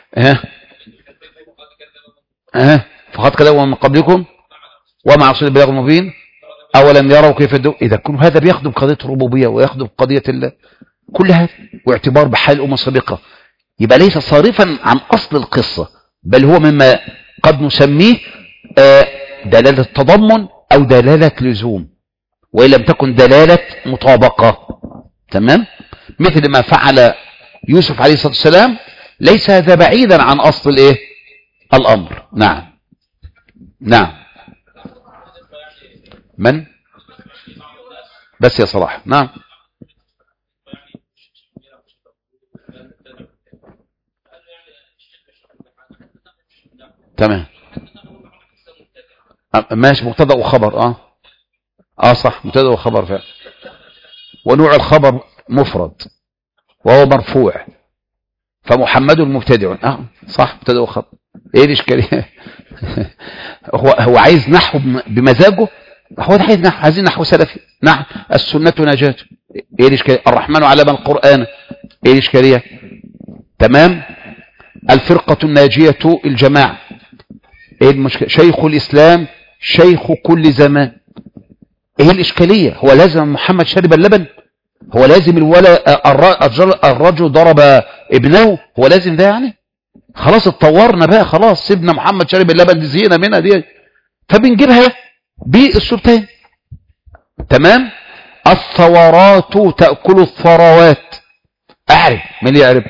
فقد كذبوا من قبلكم وما عصوا البلاغ المبين أولم يروا كيف إذا كل هذا بيخدم قضية الربوبية ويخدم قضية الله كل هذا، واعتبار بحال الأمة السابقة، يبقى ليس صارفا عن أصل القصة، بل هو مما قد نسميه دلالة تضمن أو دلالة لزوم، وإن لم تكن دلالة مطابقة. تمام؟ مثل ما فعل يوسف عليه الصلاة والسلام، ليس هذا بعيدا عن أصل الإيه؟ الأمر. نعم نعم. من؟ بس يا صلاح. نعم. تمام. ماشي. مبتدا وخبر. صح، مبتدا وخبر فعلا. ونوع الخبر مفرد وهو مرفوع، فمحمد مبتدع. صح، مبتدا وخبر. ايه الاشكاليه؟ هو عايز نحو بمزاجه، هو ده عايز نحو، عايزين نحو سلفي. نعم. السنه نجاة. ايه الاشكاليه؟ الرحمن علم القران. ايه الاشكاليه؟ تمام. الفرقه الناجيه الجماعه. ايه المشكله؟ شيخ الاسلام شيخ كل زمان. ايه الاشكاليه؟ هو لازم محمد شرب اللبن؟ هو لازم الرجل ضرب ابنه؟ هو لازم ده يعني؟ خلاص اتطورنا بقى، خلاص سيبنا محمد شرب اللبن دي زينا منها دي، فبنجيبها بالسبتين. تمام. الثورات تأكل الثروات. اعرف من اللي يعرف؟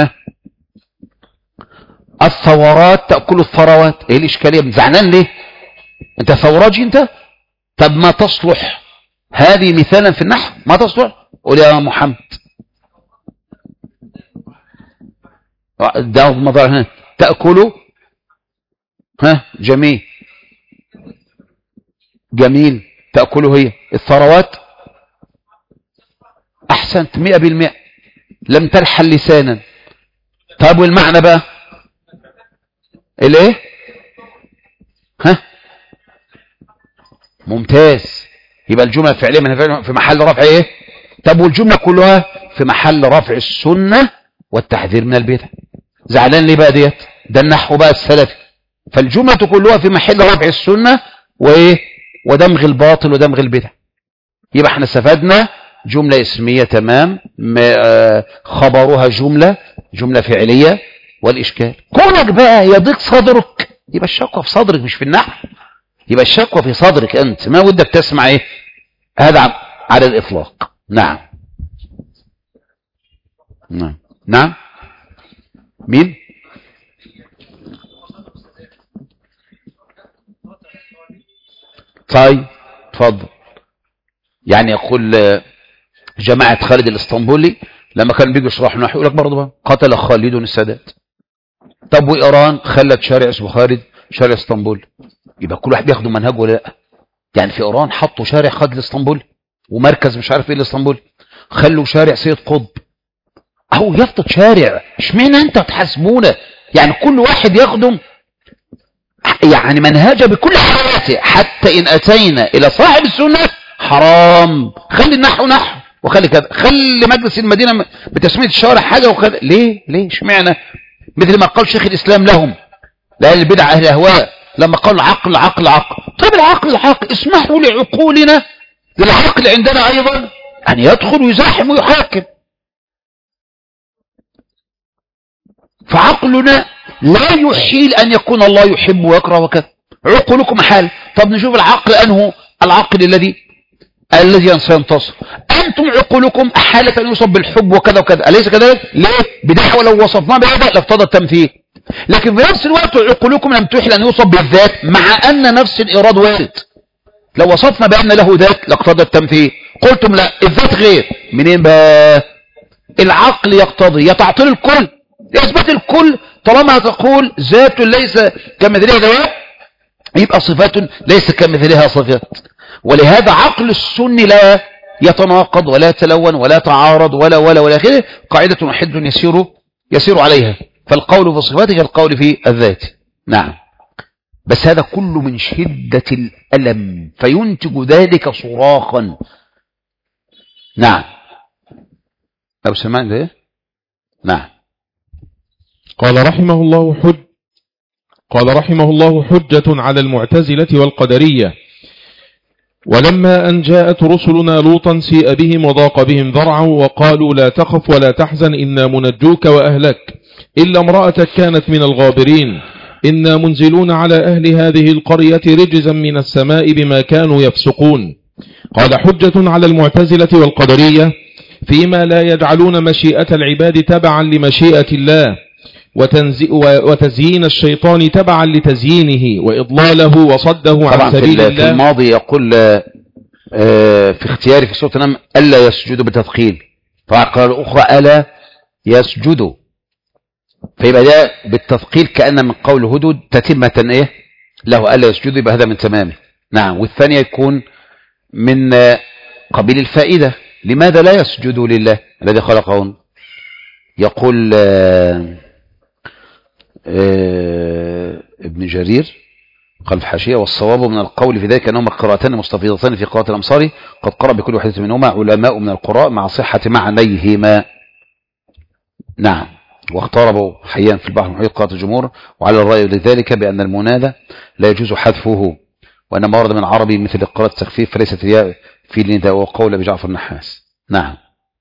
الثورات تأكل الثروات. ايه الاشكاليه؟ زعلان ليه؟ انت ثوراجي انت؟ طب ما تصلح هذه مثالا في النحو؟ ما تصلح؟ قول يا محمد. ده مضارع هنا. تأكل جميل جميل. تأكله هي الثروات. احسنت 100%. لم تلحن لسانا. طب والمعنى بقى الايه؟ ممتاز. يبقى الجمله الفعليه من في محل رفع ايه؟ طب والجمله كلها في محل رفع السنه والتحذير من البدع. زعلان ليه بقى ديت؟ ده النحو بقى السلفي. فالجمله كلها في محل رفع السنه وايه؟ ودمغ الباطل ودمغ البدع. يبقى احنا استفدنا جمله اسميه. تمام. خبرها جمله فعليه. والاشكال كونك بقى يضيق صدرك، يبقى الشكوى في صدرك مش في النحو، يبقى الشكوى في صدرك انت، ما ودك تسمع ايه هذا على الاطلاق. نعم نعم نعم. مين؟ طيب اتفضل. يعني يقول جماعة خالد الاسطنبولي لما كان بيجي يشرح نحو يقول لك برضه قتل خالد السادات. طب وايران خلت شارع اسمه خالد شارع اسطنبول، يبقى كل واحد بياخدوا منهجه ولا لا؟ يعني في ايران حطوا شارع خالد الاسطنبول ومركز مش عارف ايه الاسطنبول، خلوا شارع سيد قطب او يفضل شارع. اشمعنى انت تحاسبونا؟ يعني كل واحد يخدم يعني منهجه بكل حياته، حتى ان اتينا الى صاحب السنه حرام. خلي النحو نحو وخلي كذا، خلي مجلس المدينه بتسميه الشارع حاجه وخلي ليه اشمعنى؟ مثل ما قال شيخ الاسلام لهم لأهل البدع أهل الأهواء لما قالوا عقل عقل عقل. طيب العقل اسمحوا لعقولنا للعقل عندنا أيضا أن يدخل ويزاحم ويحاكم. فعقلنا لا يحيل أن يكون الله يحب ويكره وكذا. عقولكم حال. طب نشوف العقل أنه العقل الذي سينتصر. أنتم عقولكم أحالة أن يوصف بالحب وكذا وكذا، أليس كذلك؟ ليه؟ بدحوة لو وصفناه بهذا لافتضى التمثيل. لكن في نفس الوقت عقولكم لم تحل أن يوصف بالذات، مع أن نفس الإراد وارد. لو وصفنا بأن له ذات لاقتضى التمثيل. قلتم لا، الذات غير. منين بقى؟ العقل يقتضي يتعطيل الكل، يثبت الكل. طالما تقول ذات ليس كمثلها ذات، يبقى صفات ليس كمثلها صفات. ولهذا عقل السن لا يتناقض ولا يتلون ولا تعارض ولا آخره. قاعدة واحد يسير عليها. فالقول في الصفات كالقول في الذات. نعم. بس هذا كله من شدة الألم فينتج ذلك صراخا. نعم أبو سلمان ده. نعم. قال رحمه الله حجة على المعتزلة والقدرية. ولما أن جاءت رسلنا لوطا سيء بهم وضاق بهم ذرعا وقالوا لا تخف ولا تحزن إنا منجوك وأهلك إلا امرأتك كانت من الغابرين إنا منزلون على أهل هذه القرية رجزا من السماء بما كانوا يفسقون. قال حجة على المعتزلة والقدرية فيما لا يجعلون مشيئة العباد تبعا لمشيئة الله وتزيين الشيطان تبعا لتزيينه وإضلاله وصده عن سبيل الله. في الماضي يقول في اختياري في سورة النمل ألا يسجدوا بتثقيل، فقال الأخرى ألا يسجدوا، فيبقى ده بالتثقيل كأن من قول هدود تتمة إيه له ألا يسجدوا، يبقى هذا من تمامه. نعم. والثانية يكون من قبيل الفائدة، لماذا لا يسجدوا لله الذي خلقهم؟ يقول ابن جرير قال في حاشية والصواب من القول في ذلك أنهما قراءتان مستفيضتان في قراءة الأمصار قد قرأ بكل واحدة منهما علماء من القراء مع صحة معنيهما. نعم. واختار ابو حيان في البحر المحيط قراءة الجمهور وعلى الرأي لذلك بأن المنادى لا يجوز حذفه وأنما ورد من عربي مثل قراءة التخفيف فليست الياء في النداء وقول بجعفر النحاس. نعم.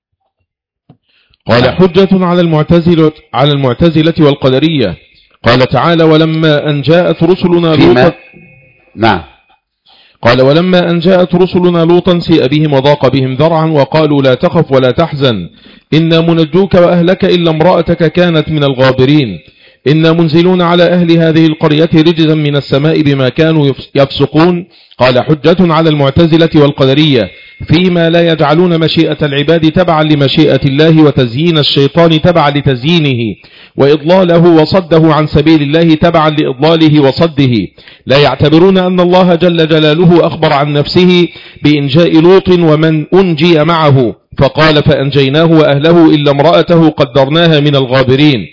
قال حجة على المعتزلة والقدرية. قال تعالى ولما أن جاءت رسلنا لوطا. نعم. قال ولما أن جاءت رسلنا لوطا سيء بهم وضاق بهم ذرعا وقالوا لا تخف ولا تحزن إنا منجوك وأهلك إلا امرأتك كانت من الغابرين إنا منزلون على أهل هذه القرية رجزا من السماء بما كانوا يفسقون. قال حجة على المعتزلة والقدرية فيما لا يجعلون مشيئة العباد تبعا لمشيئة الله وتزيين الشيطان تبعا لتزيينه وإضلاله وصده عن سبيل الله تبعا لإضلاله وصده لا يعتبرون أن الله جل جلاله أخبر عن نفسه بإنجاء لوط ومن أنجي معه فقال فأنجيناه وأهله إلا امرأته قدرناها من الغابرين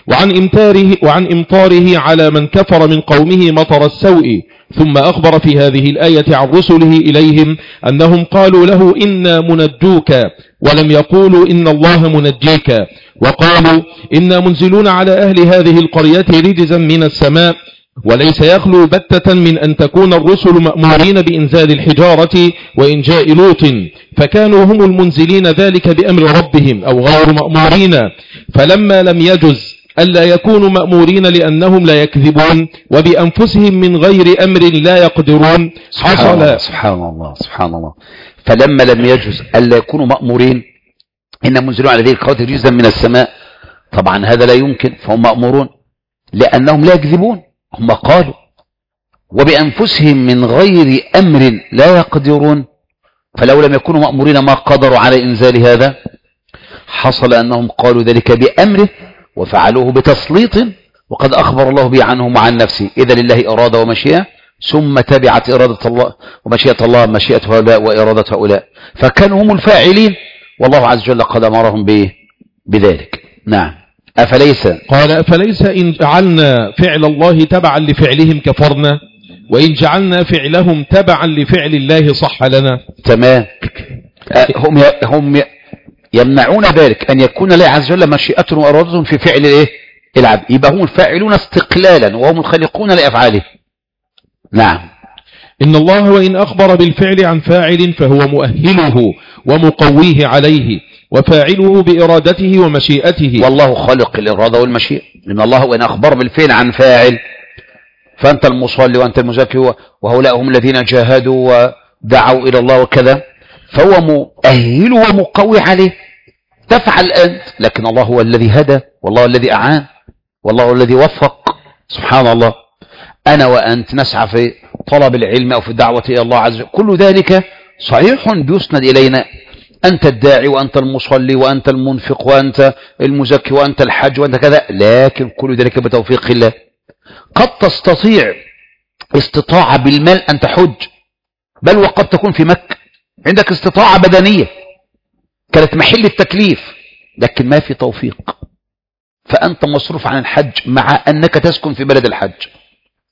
وعن إمطاره على من كفر من قومه مطر السوء. ثم أخبر في هذه الآية عن رسله إليهم أنهم قالوا له إنا منجوك ولم يقولوا إن الله منجيك وقالوا إنا منزلون على أهل هذه القرية رجزا من السماء وليس يخلو بتة من أن تكون الرسل مأمورين بإنزال الحجارة وإنجاء لوط فكانوا هم المنزلين ذلك بأمر ربهم أو غير مأمورين فلما لم يجز ألا يكونوا مأمورين لأنهم لا يكذبون وبأنفسهم من غير أمر لا يقدرون حصل. سبحان الله. فلما لم يجز ألا يكونوا مأمورين إن منزلون على ذلك القوات رجزا من السماء، طبعا هذا لا يمكن، فهم مأمورون لأنهم لا يكذبون، هم قالوا وبأنفسهم من غير أمر لا يقدرون، فلو لم يكونوا مأمورين ما قدروا على إنزال هذا. حصل أنهم قالوا ذلك بأمره وفعلوه بتسليط وقد أخبر الله به عنهم وعن نفسه. إذا لله إرادة ومشيئة ثم تبعت إرادة الله ومشيئة الله مشيئة هؤلاء وإرادة هؤلاء، فكانوا هم الفاعلين والله عز وجل قد أمرهم بذلك. نعم. قال أفليس إن جعلنا فعل الله تبعا لفعلهم كفرنا وإن جعلنا فعلهم تبعا لفعل الله صح لنا. تمام. هم يمنعون ذلك أن يكون الله عز وجل مشيئة وإرادة في فعل العبد، يبقى هم الفاعلون استقلالا وهم الخالقون لأفعاله. نعم. إن الله وإن أخبر بالفعل عن فاعل فهو مؤهله ومقويه عليه وفاعله بإرادته ومشيئته. والله خالق الإرادة والمشيئة، لأن الله وإن أخبر بالفعل عن فاعل فأنت المصلي وأنت المزكي وهؤلاء هم الذين جاهدوا ودعوا إلى الله وكذا، فهو مؤهل ومقوي عليه. تفعل أنت، لكن الله هو الذي هدى والله الذي أعان والله الذي وفق. سبحان الله. أنا وأنت نسعى في طلب العلم أو في الدعوة إلى الله عز وجل، كل ذلك صحيح بيسند إلينا، أنت الداعي وأنت المصلي وأنت المنفق وأنت المزكي وأنت الحج وأنت كذا، لكن كل ذلك بتوفيق الله. قد تستطيع استطاعة بالمال أن تحج، بل وقد تكون في مكة عندك استطاعة بدنية كانت محل التكليف، لكن ما في توفيق، فأنت مصروف عن الحج مع أنك تسكن في بلد الحج.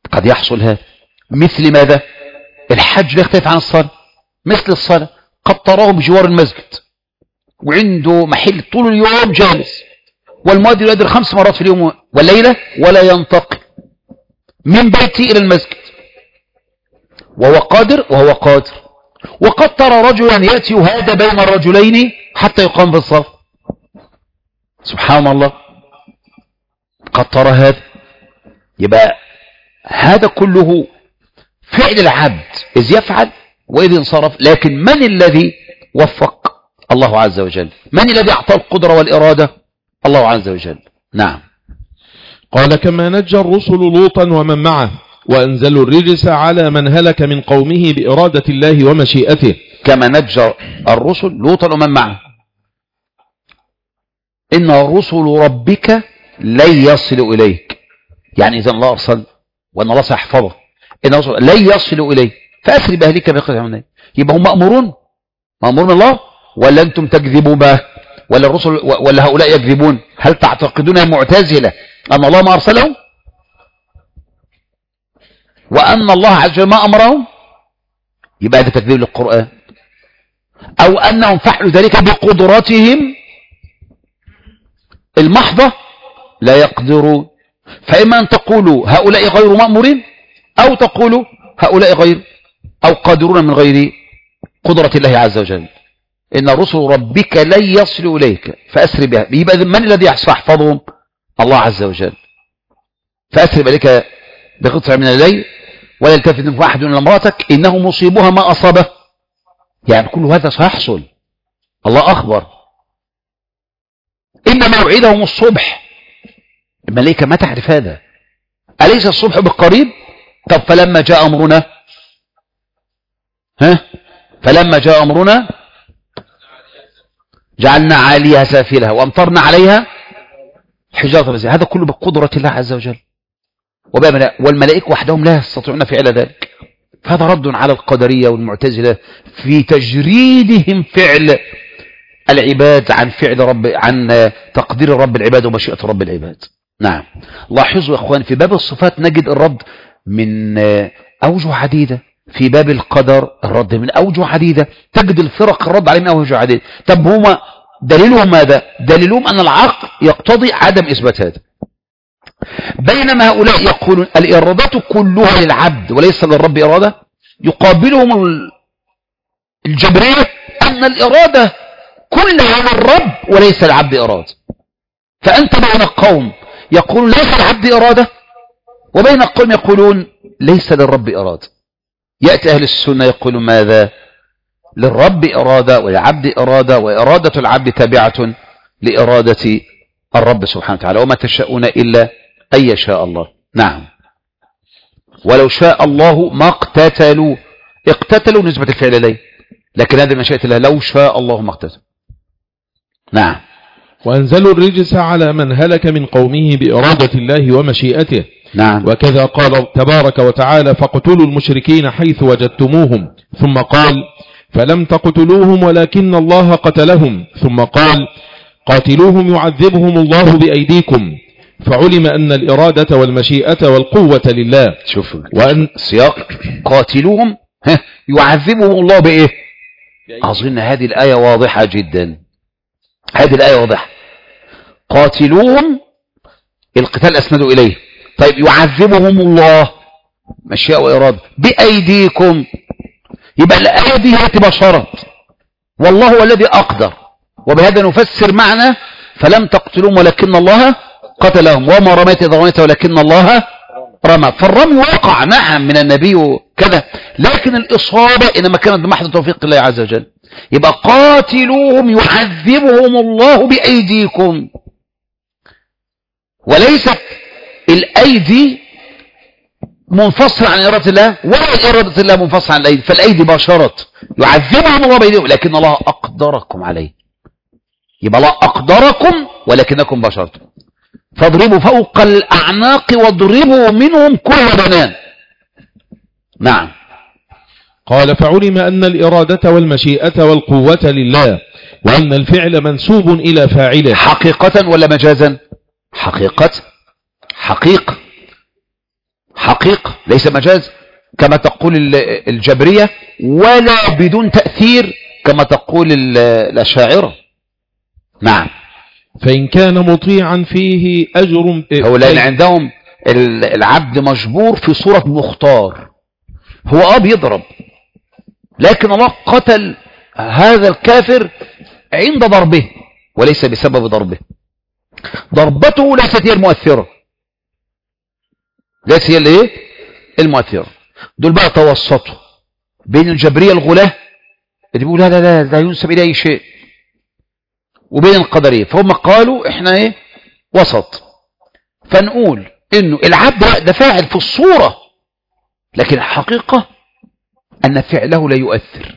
قد يحصل هذا. مثل ماذا؟ الحج لا يختلف عن الصلاة. مثل الصلاة قد تراه بجوار المسجد وعنده محل طول اليوم جالس، والمؤذن يؤذن 5 مرات في اليوم والليلة ولا ينتقل من بيتي إلى المسجد وهو قادر. وقد ترى رجلا يأتي هذا بين الرجلين حتى يقام بالصف. سبحان الله، قد ترى هذا. يبقى هذا كله فعل العبد إذ يفعل وإذ انصرف. لكن من الذي وفق؟ الله عز وجل. من الذي أعطى القدرة والإرادة؟ الله عز وجل. نعم. قال كما نجى الرسل لوطا ومن معه وأنزلوا الرجس على من هلك من قومه بإرادة الله ومشيئته. كما نجى الرسل لوطا ومن معه. إن رسل ربك لن يصلوا إليك، يعني إذا الله أرسل وأن الله سيحفظه، إن رسل لن يصلوا إليك فأسر بأهلك بقطع من. يبقى هم مأمورون من الله، ولا أنتم تكذبوا به، ولا الرسل ولا هؤلاء يكذبون؟ هل تعتقدون يا معتزلة أن الله ما أرسلهم وأن الله عز وجل ما أمرهم؟ يبقى هذا تكذيب للقرآن. أو أنهم فعلوا ذلك بقدرتهم المحضة لا يقدرون. فإما أن تقولوا هؤلاء غير مأمورين، أو تقولوا هؤلاء غير أو قادرون من غير قدرة الله عز وجل. إن رسل ربك لن يصلوا إليك فأسر بها. يبقى من الذي يحفظهم؟ الله عز وجل. فأسر بك بقطع من الليل ولا يلتفت منكم أحد إلى امرأتك إنه مصيبها ما أصابه. يعني كل هذا سيحصل، الله أخبر. إن موعدهم الصبح. الملائكة ما تعرف هذا. أليس الصبح بالقريب؟ طب فلما جاء أمرنا فلما جاء أمرنا جعلنا عاليها سافلها وأمطرنا عليها حجارة من. هذا كله بقدرة الله عز وجل. والملائكة وحدهم لا يستطيعون فعل ذلك. فهذا رد على القدرية والمعتزلة في تجريدهم فعل العباد عن فعل عن تقدير رب العباد ومشيئة رب العباد. نعم. لاحظوا يا اخوان في باب الصفات نجد الرد من أوجه عديدة. في باب القدر الرد من أوجه عديدة. تجد الفرق الرد عليه من أوجه عديدة. طب هما دليلهم ماذا؟ دليلهم أن العقل يقتضي عدم إثبات هذا، بينما هؤلاء يقولون الإرادة كلها للعبد وليس للرب إرادة. يقابلهم الجبرية أن الإرادة كلها للرب وليس للعبد إرادة. فأنت بين القوم يقولون ليس للعبد إرادة، وبين القوم يقولون ليس للرب إرادة. يأتي أهل السنة يقولون ماذا؟ للرب إرادة وللعبد إرادة، وإرادة العبد تابعة لإرادة الرب سبحانه وتعالى. وما تشاءون إلا أن يشاء الله. نعم. ولو شاء الله ما اقتتلوا. اقتتلوا نسبة الفعل إليه، لكن هذه مشيئة الله. لو شاء الله ما اقتتلوا. نعم. وأنزلوا الرجس على من هلك من قومه بإرادة الله ومشيئته. نعم. وكذا قال تبارك وتعالى فاقتلوا المشركين حيث وجدتموهم، ثم قال فلم تقتلوهم ولكن الله قتلهم، ثم قال قاتلوهم يعذبهم الله بأيديكم. فعلم أن الإرادة والمشيئة والقوة لله. شوفوا وأن سياق قاتلوهم يعذبهم الله بإيه؟ أظن هذه الآية واضحة جدا. هذه الآية واضحة. قاتلوهم القتال أسندوا إليه. طيب يعذبهم الله مشيئة وإرادة بأيديكم. يبقى الآية دي بشرت والله هو الذي أقدر. وبهذا نفسر معنى فلم تقتلوهم ولكن الله قتلهم، وما رميت إذا رميت ولكن الله رمى. فالرمي وقع نعم من النبي وكذا، لكن الإصابة إنما كانت بمحض توفيق الله عز وجل. يبقى قاتلوهم يعذبهم الله بأيديكم. وليست الأيدي منفصل عن إرادة الله، ولا إرادة الله منفصل عن الأيدي. فالأيدي باشرت يعذبهم الله بأيديهم، لكن الله أقدركم عليه. يبقى الله أقدركم ولكنكم بشرتم. فاضربوا فوق الأعناق واضربوا منهم كل بنان. نعم. قال فعلم أن الإرادة والمشيئة والقوة لله، وأن الفعل منسوب إلى فاعله. حقيقة ولا مجازا؟ حقيقة. حقيقة ليس مجاز كما تقول الجبرية، ولا بدون تأثير كما تقول الأشاعرة. نعم. فإن كان مطيعا فيه أجر. هو لأن عندهم العبد مجبور في صورة مختار، هو بيضرب، لكن الله قتل هذا الكافر عند ضربه وليس بسبب ضربه. ضربته ليست هي المؤثرة، ليست هي الايه المؤثرة. دول بقى توسطوا بين الجبرية الغلاة اللي بيقول لا ينسب إليه شيء، وبين القدرية، فهم قالوا احنا وسط. فنقول انه العبد ده فاعل في الصورة، لكن الحقيقة ان فعله لا يؤثر.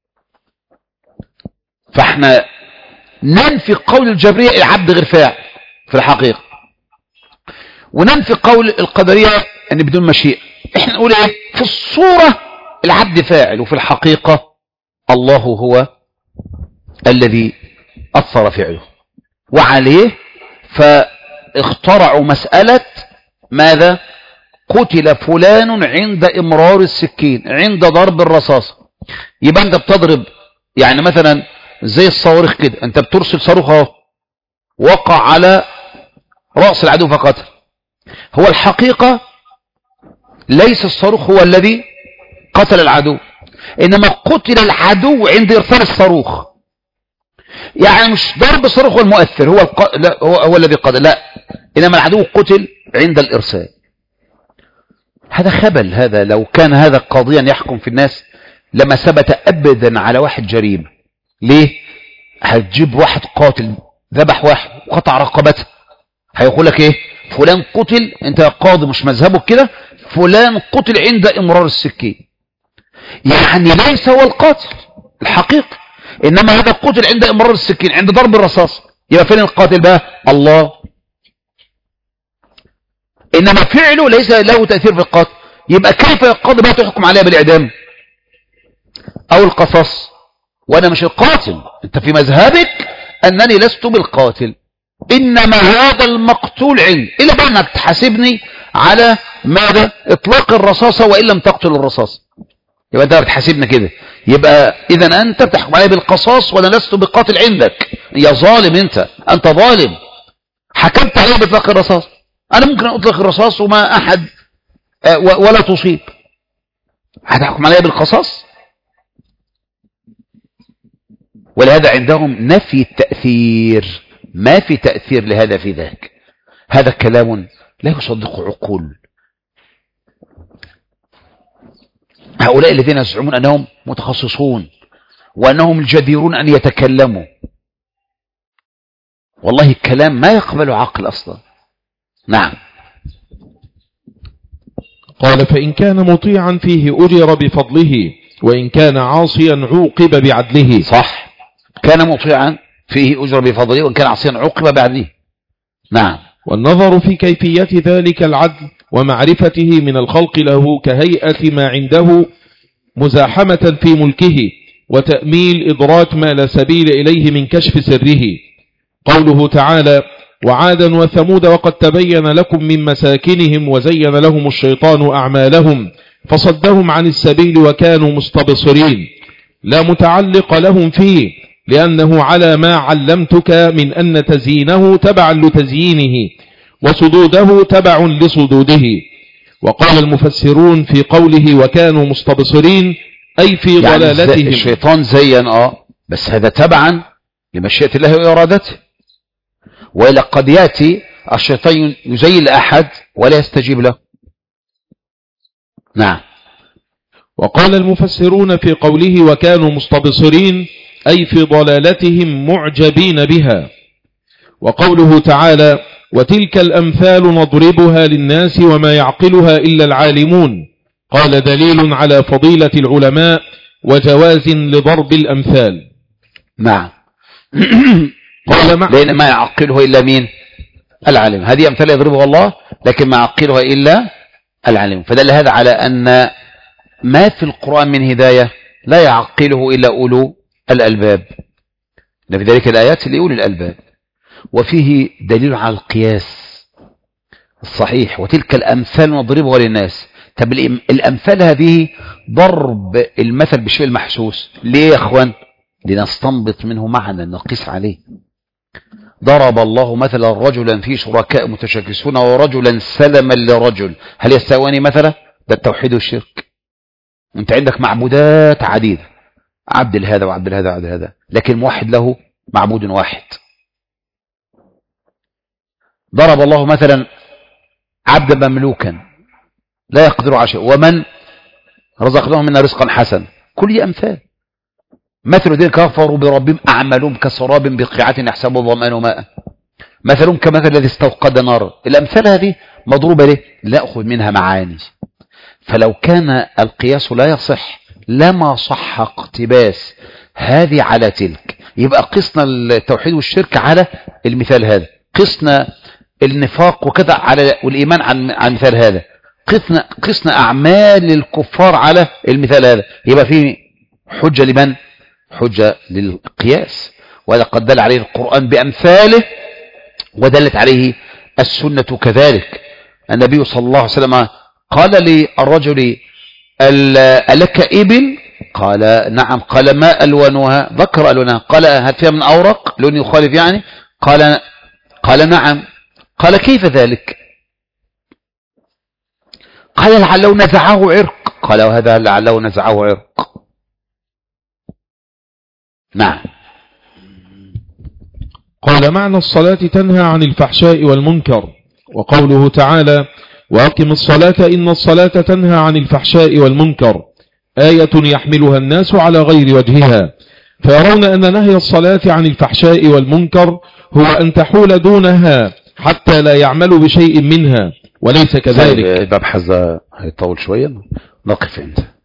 فاحنا ننفي قول الجبرية العبد غير فاعل في الحقيقة، وننفي قول القدرية ان بدون مشيئة. احنا نقول في الصورة العبد فاعل، وفي الحقيقة الله هو الذي أثر فعله. وعليه فاخترعوا مسألة ماذا؟ قتل فلان عند إمرار السكين، عند ضرب الرصاص. يبقى أنت بتضرب يعني مثلا زي الصواريخ كده، أنت بترسل صاروخ اهو وقع على رأس العدو فقتل. هو الحقيقة ليس الصاروخ هو الذي قتل العدو، إنما قتل العدو عند إرسال الصاروخ. يعني مش ضرب الصاروخ هو المؤثر، لا هو الذي قتل، لا، إنما العدو قتل عند الإرسال. هذا خبل. هذا لو كان هذا قاضيا يحكم في الناس لما ثبت أبدا على واحد جريمة. ليه؟ هتجيب واحد قاتل ذبح واحد وقطع رقبته، هيقول لك فلان قتل، انت قاضي مش مذهبك كده، فلان قتل عند إمرار السكين، يعني ليس هو القاتل الحقيقي، إنما هذا قتل عند إمرار السكين، عند ضرب الرصاص. يبقى فين القاتل بقى؟ الله. إنما فعله ليس له تأثير في القاتل. يبقى كيف القاضي بقى تحكم عليها بالإعدام أو القصاص وأنا مش القاتل؟ أنت في مذهبك أنني لست بالقاتل، إنما هذا المقتول عندي، إلا بقى أنك تحاسبني على ماذا؟ إطلاق الرصاصة وإن لم تقتل الرصاص. يبقى أنت بتحاسبنا كده، يبقى إذا أنت بتحكم علي بالقصاص وأنا لست بقاتل عندك. يا ظالم، أنت ظالم، حكمت علي بإطلاق الرصاص. أنا ممكن أطلق الرصاص وما أحد ولا تصيب، هتحكم علي بالقصاص؟ ولهذا عندهم نفي التأثير، ما في تأثير لهذا في ذاك. هذا كلام لا يصدق عقول هؤلاء الذين يزعمون أنهم متخصصون وأنهم الجديرون أن يتكلموا. والله الكلام ما يقبل عقل أصلا. نعم. قال فإن كان مطيعا فيه أجر بفضله، وإن كان عاصيا عوقب بعدله. صح، كان مطيعا فيه أجر بفضله، وإن كان عاصيا عوقب بعدله. نعم. والنظر في كيفية ذلك العدل ومعرفته من الخلق له كهيئة ما عنده مزاحمة في ملكه وتأميل إدراك ما لا سبيل إليه من كشف سره. قوله تعالى وعادا وثمود وقد تبين لكم من مساكنهم وزين لهم الشيطان أعمالهم فصدهم عن السبيل وكانوا مستبصرين، لا متعلق لهم فيه لأنه على ما علمتك من أن تزيينه تبع لتزيينه وصدوده تبع لصدوده. وقال المفسرون في قوله وكانوا مستبصرين أي في ضلالتهم. يعني الشيطان زين بس هذا تبعا لمشيئة الله وإرادته، وإلا قد يأتي الشيطان يزين لأحد ولا يستجيب له. نعم. وقال المفسرون في قوله وكانوا مستبصرين أي في ضلالتهم معجبين بها. وقوله تعالى وتلك الأمثال نضربها للناس وما يعقلها إلا العالمون، قال دليل على فضيلة العلماء وجواز لضرب الأمثال. نعم. لأن ما يعقلها إلا مين؟ العالم. هذه أمثال يضربها الله، لكن ما يعقلها إلا العالم. فدل هذا على أن ما في القرآن من هداية لا يعقله إلا أولو الألباب، في ذلك الآيات لأولي الألباب. وفيه دليل على القياس، الصحيح. وتلك الأمثال نضربها للناس. طب الأمثال هذه ضرب المثل بالشيء المحسوس. ليه يا أخوان؟ لنستنبط منه معنى نقيس عليه. ضرب الله مثلا رجلا فيه شركاء متشاكسون ورجلا سلما لرجل، هل يستواني مثلا؟ ده التوحيد والشرك. انت عندك معبودات عديدة، عبد لهذا وعبد لهذا وعبد لهذا، لكن موحد له معبود واحد. ضرب الله مثلا عبدا مملوكا لا يقدر على شيء، ومن رزقناهم منا رزقا حسنا. كل أمثال. مثل الذين كفروا بربهم أعمالهم كسراب بقيعة يحسبه الظمآن ماء، مثلهم كمثل الذي استوقد نارا. الأمثال هذه مضروبة ليه؟ نأخذ منها معاني. فلو كان القياس لا يصح لما صح اقتباس هذه على تلك. يبقى قسنا التوحيد والشرك على المثال هذا، قسنا النفاق وكذا على والإيمان عن مثال هذا، قسنا أعمال الكفار على المثال هذا. يبقى فيه حجة لمن؟ حجة للقياس. وهذا قد دل عليه القرآن بأمثاله ودلت عليه السنة كذلك. النبي صلى الله عليه وسلم قال للرجل ألك إبل؟ قال نعم. قال ما ألوانها؟ ذكر ألوانها. قال هل فيها من أورق لون يخالف يعني؟ قال نعم. قال كيف ذلك؟ قال لعله نزعه عرق. قال وهذا لعله نزعه عرق. نعم. قال معنى الصلاة تنهى عن الفحشاء والمنكر. وقوله تعالى وأقم الصلاة إن الصلاة تنهى عن الفحشاء والمنكر آية يحملها الناس على غير وجهها، فيرون أن نهي الصلاة عن الفحشاء والمنكر هو أن تحول دونها حتى لا يعمل بشيء منها، وليس كذلك. باب حزة هيطول شوية، نقف عند